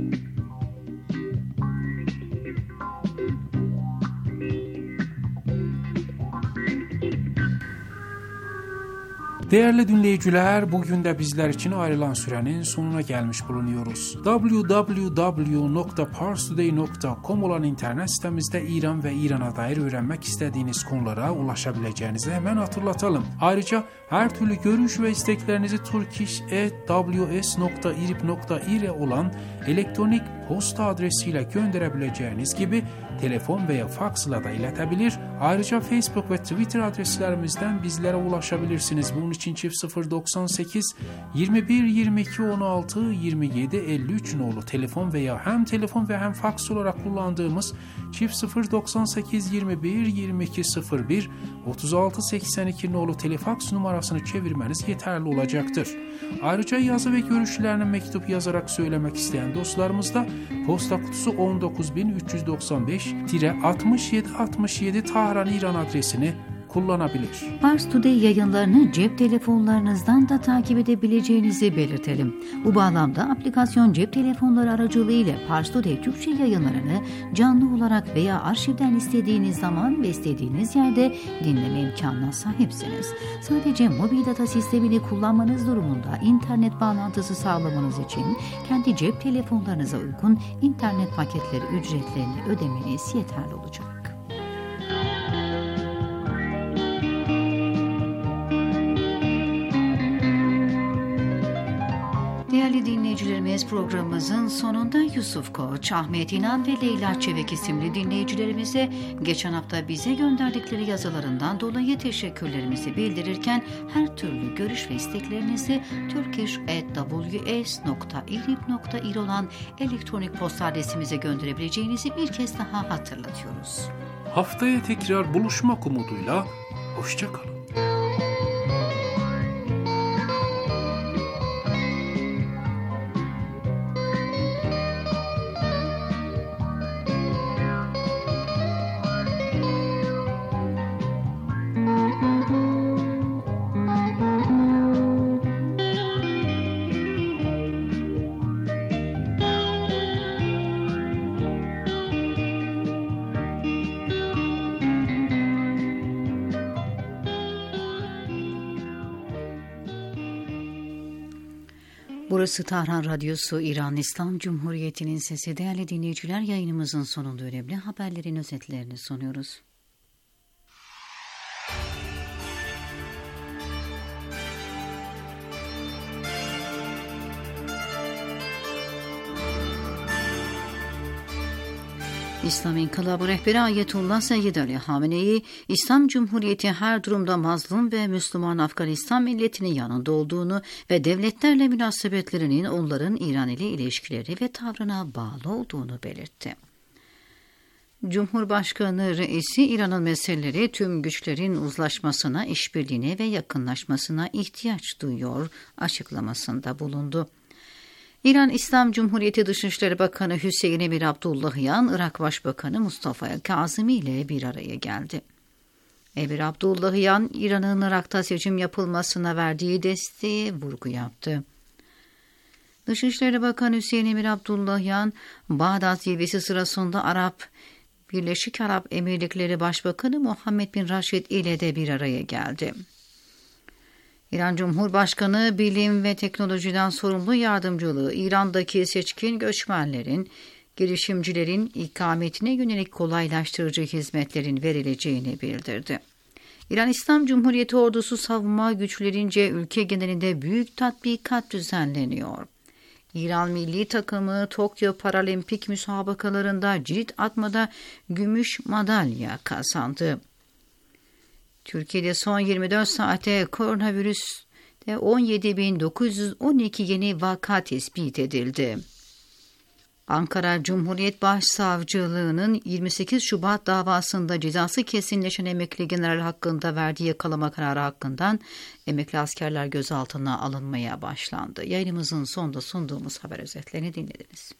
Değerli dinleyiciler, bugün de bizler için ayrılan sürenin sonuna gelmiş bulunuyoruz. double-u double-u double-u nokta parstoday nokta com olan internet sitemizde İran ve İran'a dair öğrenmek istediğiniz konulara ulaşabileceğinizi hemen hatırlatalım. Ayrıca her türlü görüş ve isteklerinizi turkish at w s nokta irib nokta ir olan elektronik posta adresiyle gönderebileceğiniz gibi telefon veya faksla da iletebilir. Ayrıca Facebook ve Twitter adreslerimizden bizlere ulaşabilirsiniz. Bunun için çift sıfır doksan sekiz yirmi bir yirmi iki on altı yirmi yedi elli üç nolu telefon veya hem telefon ve hem faks olarak kullandığımız çift sıfır doksan sekiz yirmi bir yirmi iki sıfır bir otuz altı seksen iki nolu telefaks numarasını çevirmeniz yeterli olacaktır. Ayrıca yazı ve görüşlerini mektup yazarak söylemek isteyen dostlarımız da posta kutusu on dokuz bin üç yüz doksan beş altmış yedi altmış yedi Tahran İran adresini kullanabilir. Pars Today yayınlarını cep telefonlarınızdan da takip edebileceğinizi belirtelim. Bu bağlamda aplikasyon cep telefonları aracılığıyla Pars Today Türkçe yayınlarını canlı olarak veya arşivden istediğiniz zaman ve istediğiniz yerde dinleme imkanına sahipsiniz. Sadece mobil data sistemini kullanmanız durumunda internet bağlantısı sağlamanız için kendi cep telefonlarınıza uygun internet paketleri ücretlerini ödemeniz yeterli olacak. Değerli dinleyicilerimiz, programımızın sonunda Yusuf Koç, Ahmet İnan ve Leyla Çevik isimli dinleyicilerimize geçen hafta bize gönderdikleri yazılarından dolayı teşekkürlerimizi bildirirken her türlü görüş ve isteklerinizi turkish at w s nokta irib nokta ir olan elektronik posta adresimize gönderebileceğinizi bir kez daha hatırlatıyoruz. Haftaya tekrar buluşmak umuduyla hoşça kalın. Burası Tahran Radyosu, İran İslam Cumhuriyeti'nin sesi. Değerli dinleyiciler, yayınımızın sonunda önemli haberlerin özetlerini sunuyoruz. İslam İnkılabı rehberi Ayetullah Seyyid Ali Hamenei, İslam Cumhuriyeti her durumda mazlum ve Müslüman Afganistan milletinin yanında olduğunu ve devletlerle münasebetlerinin onların İran ile ilişkileri ve tavrına bağlı olduğunu belirtti. Cumhurbaşkanı reisi İran'ın meseleleri tüm güçlerin uzlaşmasına, işbirliğine ve yakınlaşmasına ihtiyaç duyuyor açıklamasında bulundu. İran İslam Cumhuriyeti Dışişleri Bakanı Hüseyin Emir Abdullahian, Irak Başbakanı Mustafa Kazimi ile bir araya geldi. Emir Abdullahian, İran'ın Irak'ta seçim yapılmasına verdiği desteğe vurgu yaptı. Dışişleri Bakanı Hüseyin Emir Abdullahian, Bağdat zirvesi sırasında Arap Birleşik Arap Emirlikleri Başbakanı Muhammed bin Raşid ile de bir araya geldi. İran Cumhurbaşkanı bilim ve teknolojiden sorumlu yardımcılığı İran'daki seçkin göçmenlerin, girişimcilerin ikametine yönelik kolaylaştırıcı hizmetlerin verileceğini bildirdi. İran İslam Cumhuriyeti ordusu savunma güçlerince ülke genelinde büyük tatbikat düzenleniyor. İran milli takımı Tokyo Paralimpik müsabakalarında cirit atmada gümüş madalya kazandı. Türkiye'de son yirmi dört saate koronavirüste on yedi bin dokuz yüz on iki yeni vaka tespit edildi. Ankara Cumhuriyet Başsavcılığı'nın yirmi sekiz Şubat davasında cezası kesinleşen emekli general hakkında verdiği yakalama kararı hakkından emekli askerler gözaltına alınmaya başlandı. Yayınımızın sonunda sunduğumuz haber özetlerini dinlediniz.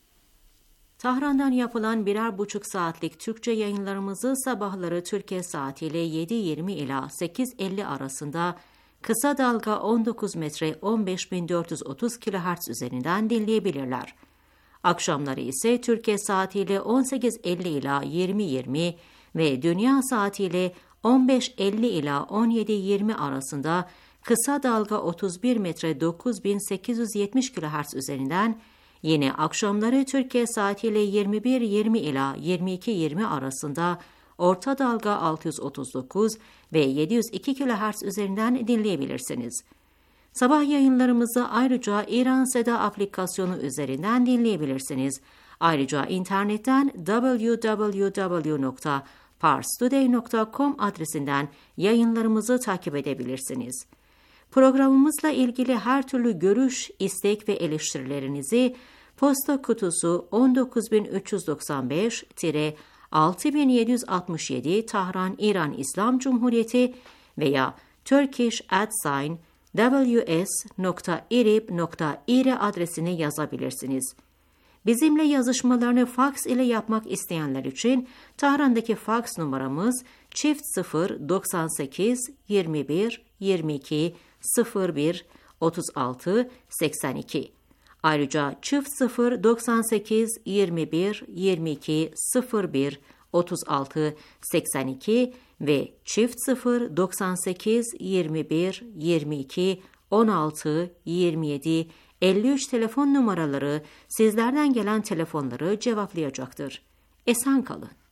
Tahran'dan yapılan birer buçuk saatlik Türkçe yayınlarımızı sabahları Türkiye saatiyle yedi yirmi ila sekiz elli arasında kısa dalga on dokuz metre on beş bin dört yüz otuz kilohertz üzerinden dinleyebilirler. Akşamları ise Türkiye saatiyle on sekiz elli ila yirmi yirmi ve dünya saatiyle on beş elli ila on yedi yirmi arasında kısa dalga otuz bir metre dokuz bin sekiz yüz yetmiş kilohertz üzerinden, yine akşamları Türkiye saatiyle yirmi bir yirmi ila yirmi iki yirmi arasında orta dalga altı yüz otuz dokuz ve yedi yüz iki kilohertz üzerinden dinleyebilirsiniz. Sabah yayınlarımızı ayrıca İran Seda aplikasyonu üzerinden dinleyebilirsiniz. Ayrıca internetten double-u double-u double-u nokta pars today nokta com adresinden yayınlarımızı takip edebilirsiniz. Programımızla ilgili her türlü görüş, istek ve eleştirilerinizi posta kutusu on dokuz bin üç yüz doksan beş altı bin yedi yüz altmış yedi Tahran İran İslam Cumhuriyeti veya turkish at sign ws nokta irib nokta ir adresine yazabilirsiniz. Bizimle yazışmalarını faks ile yapmak isteyenler için Tahran'daki faks numaramız çift sıfır doksan sekiz yirmi bir yirmi iki sıfır bir otuz altı seksen iki. Ayrıca çift sıfır doksan sekiz yirmi bir yirmi iki sıfır bir otuz altı seksen iki ve çift sıfır doksan sekiz yirmi bir yirmi iki on altı yirmi yedi elli üç telefon numaraları sizlerden gelen telefonları cevaplayacaktır. Esen kalın.